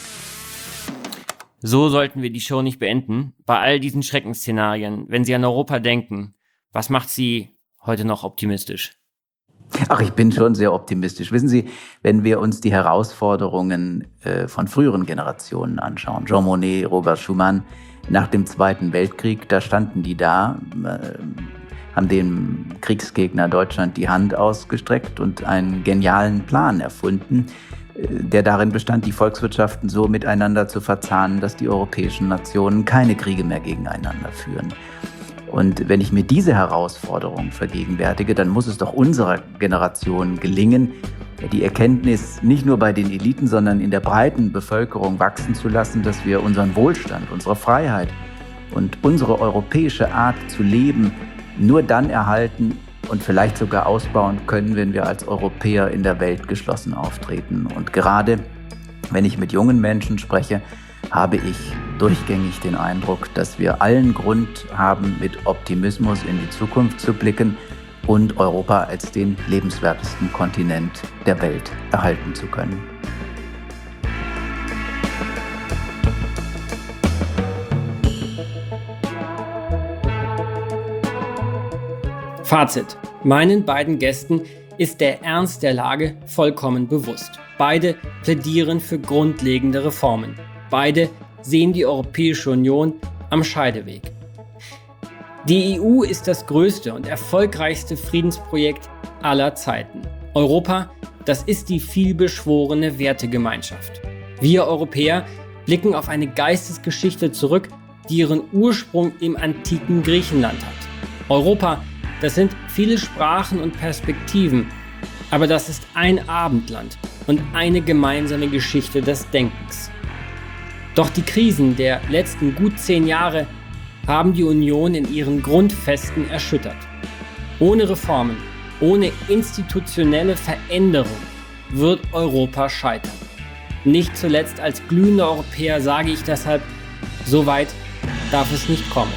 So sollten wir die Show nicht beenden. Bei all diesen Schreckensszenarien, wenn Sie an Europa denken, was macht Sie heute noch optimistisch? Ach, ich bin schon sehr optimistisch. Wissen Sie, wenn wir uns die Herausforderungen von früheren Generationen anschauen, Jean Monnet, Robert Schuman, nach dem Zweiten Weltkrieg, da standen die da, haben dem Kriegsgegner Deutschland die Hand ausgestreckt und einen genialen Plan erfunden, der darin bestand, die Volkswirtschaften so miteinander zu verzahnen, dass die europäischen Nationen keine Kriege mehr gegeneinander führen. Und wenn ich mir diese Herausforderung vergegenwärtige, dann muss es doch unserer Generation gelingen, die Erkenntnis nicht nur bei den Eliten, sondern in der breiten Bevölkerung wachsen zu lassen, dass wir unseren Wohlstand, unsere Freiheit und unsere europäische Art zu leben nur dann erhalten und vielleicht sogar ausbauen können, wenn wir als Europäer in der Welt geschlossen auftreten. Und gerade wenn ich mit jungen Menschen spreche, habe ich durchgängig den Eindruck, dass wir allen Grund haben, mit Optimismus in die Zukunft zu blicken und Europa als den lebenswertesten Kontinent der Welt erhalten zu können. Fazit: Meinen beiden Gästen ist der Ernst der Lage vollkommen bewusst. Beide plädieren für grundlegende Reformen. Beide sehen die Europäische Union am Scheideweg. Die EU ist das größte und erfolgreichste Friedensprojekt aller Zeiten. Europa, das ist die vielbeschworene Wertegemeinschaft. Wir Europäer blicken auf eine Geistesgeschichte zurück, die ihren Ursprung im antiken Griechenland hat. Europa, das sind viele Sprachen und Perspektiven, aber das ist ein Abendland und eine gemeinsame Geschichte des Denkens. Doch die Krisen der letzten gut 10 Jahre haben die Union in ihren Grundfesten erschüttert. Ohne Reformen, ohne institutionelle Veränderung wird Europa scheitern. Nicht zuletzt als glühender Europäer sage ich deshalb, so weit darf es nicht kommen.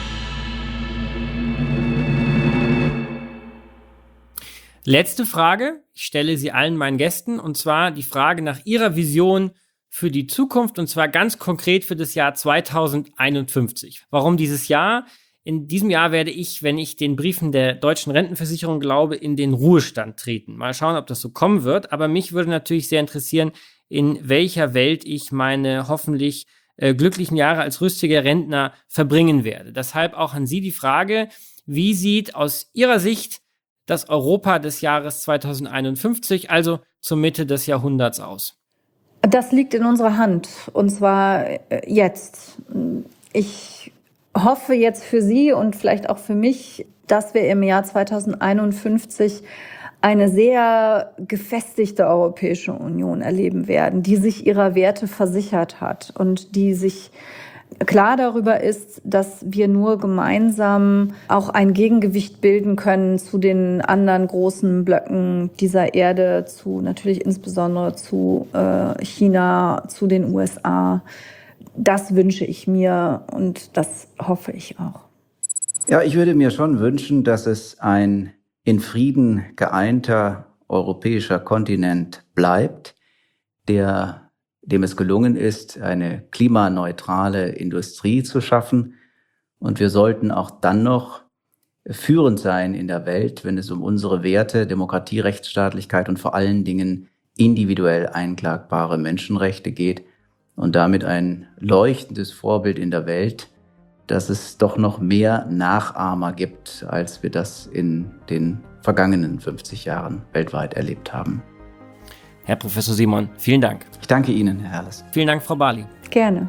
Letzte Frage, ich stelle sie allen meinen Gästen, und zwar die Frage nach ihrer Vision für die Zukunft, und zwar ganz konkret für das Jahr 2051. Warum dieses Jahr? In diesem Jahr werde ich, wenn ich den Briefen der deutschen Rentenversicherung glaube, in den Ruhestand treten. Mal schauen, ob das so kommen wird, aber mich würde natürlich sehr interessieren, in welcher Welt ich meine hoffentlich glücklichen Jahre als rüstiger Rentner verbringen werde. Deshalb auch an Sie die Frage, wie sieht aus Ihrer Sicht das Europa des Jahres 2051, also zur Mitte des Jahrhunderts, aus? Das liegt in unserer Hand, und zwar jetzt. Ich hoffe jetzt für Sie und vielleicht auch für mich, dass wir im Jahr 2051 eine sehr gefestigte Europäische Union erleben werden, die sich ihrer Werte versichert hat und die sich klar darüber ist, dass wir nur gemeinsam auch ein Gegengewicht bilden können zu den anderen großen Blöcken dieser Erde, natürlich insbesondere zu China, zu den USA. Das wünsche ich mir und das hoffe ich auch. Ja, ich würde mir schon wünschen, dass es ein in Frieden geeinter europäischer Kontinent bleibt, dem es gelungen ist, eine klimaneutrale Industrie zu schaffen. Und wir sollten auch dann noch führend sein in der Welt, wenn es um unsere Werte, Demokratie, Rechtsstaatlichkeit und vor allen Dingen individuell einklagbare Menschenrechte geht und damit ein leuchtendes Vorbild in der Welt, dass es doch noch mehr Nachahmer gibt, als wir das in den vergangenen 50 Jahren weltweit erlebt haben. Herr Professor Simon, vielen Dank. Ich danke Ihnen, Herr Herles. Vielen Dank, Frau Bali. Gerne.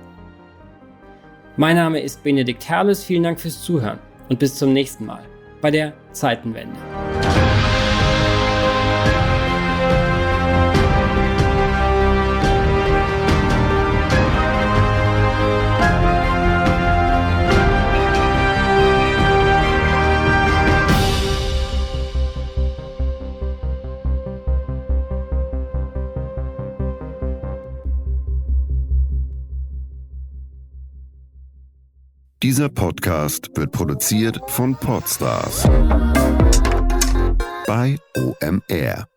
Mein Name ist Benedikt Herles, vielen Dank fürs Zuhören und bis zum nächsten Mal bei der Zeitenwende. Dieser Podcast wird produziert von Podstars bei OMR.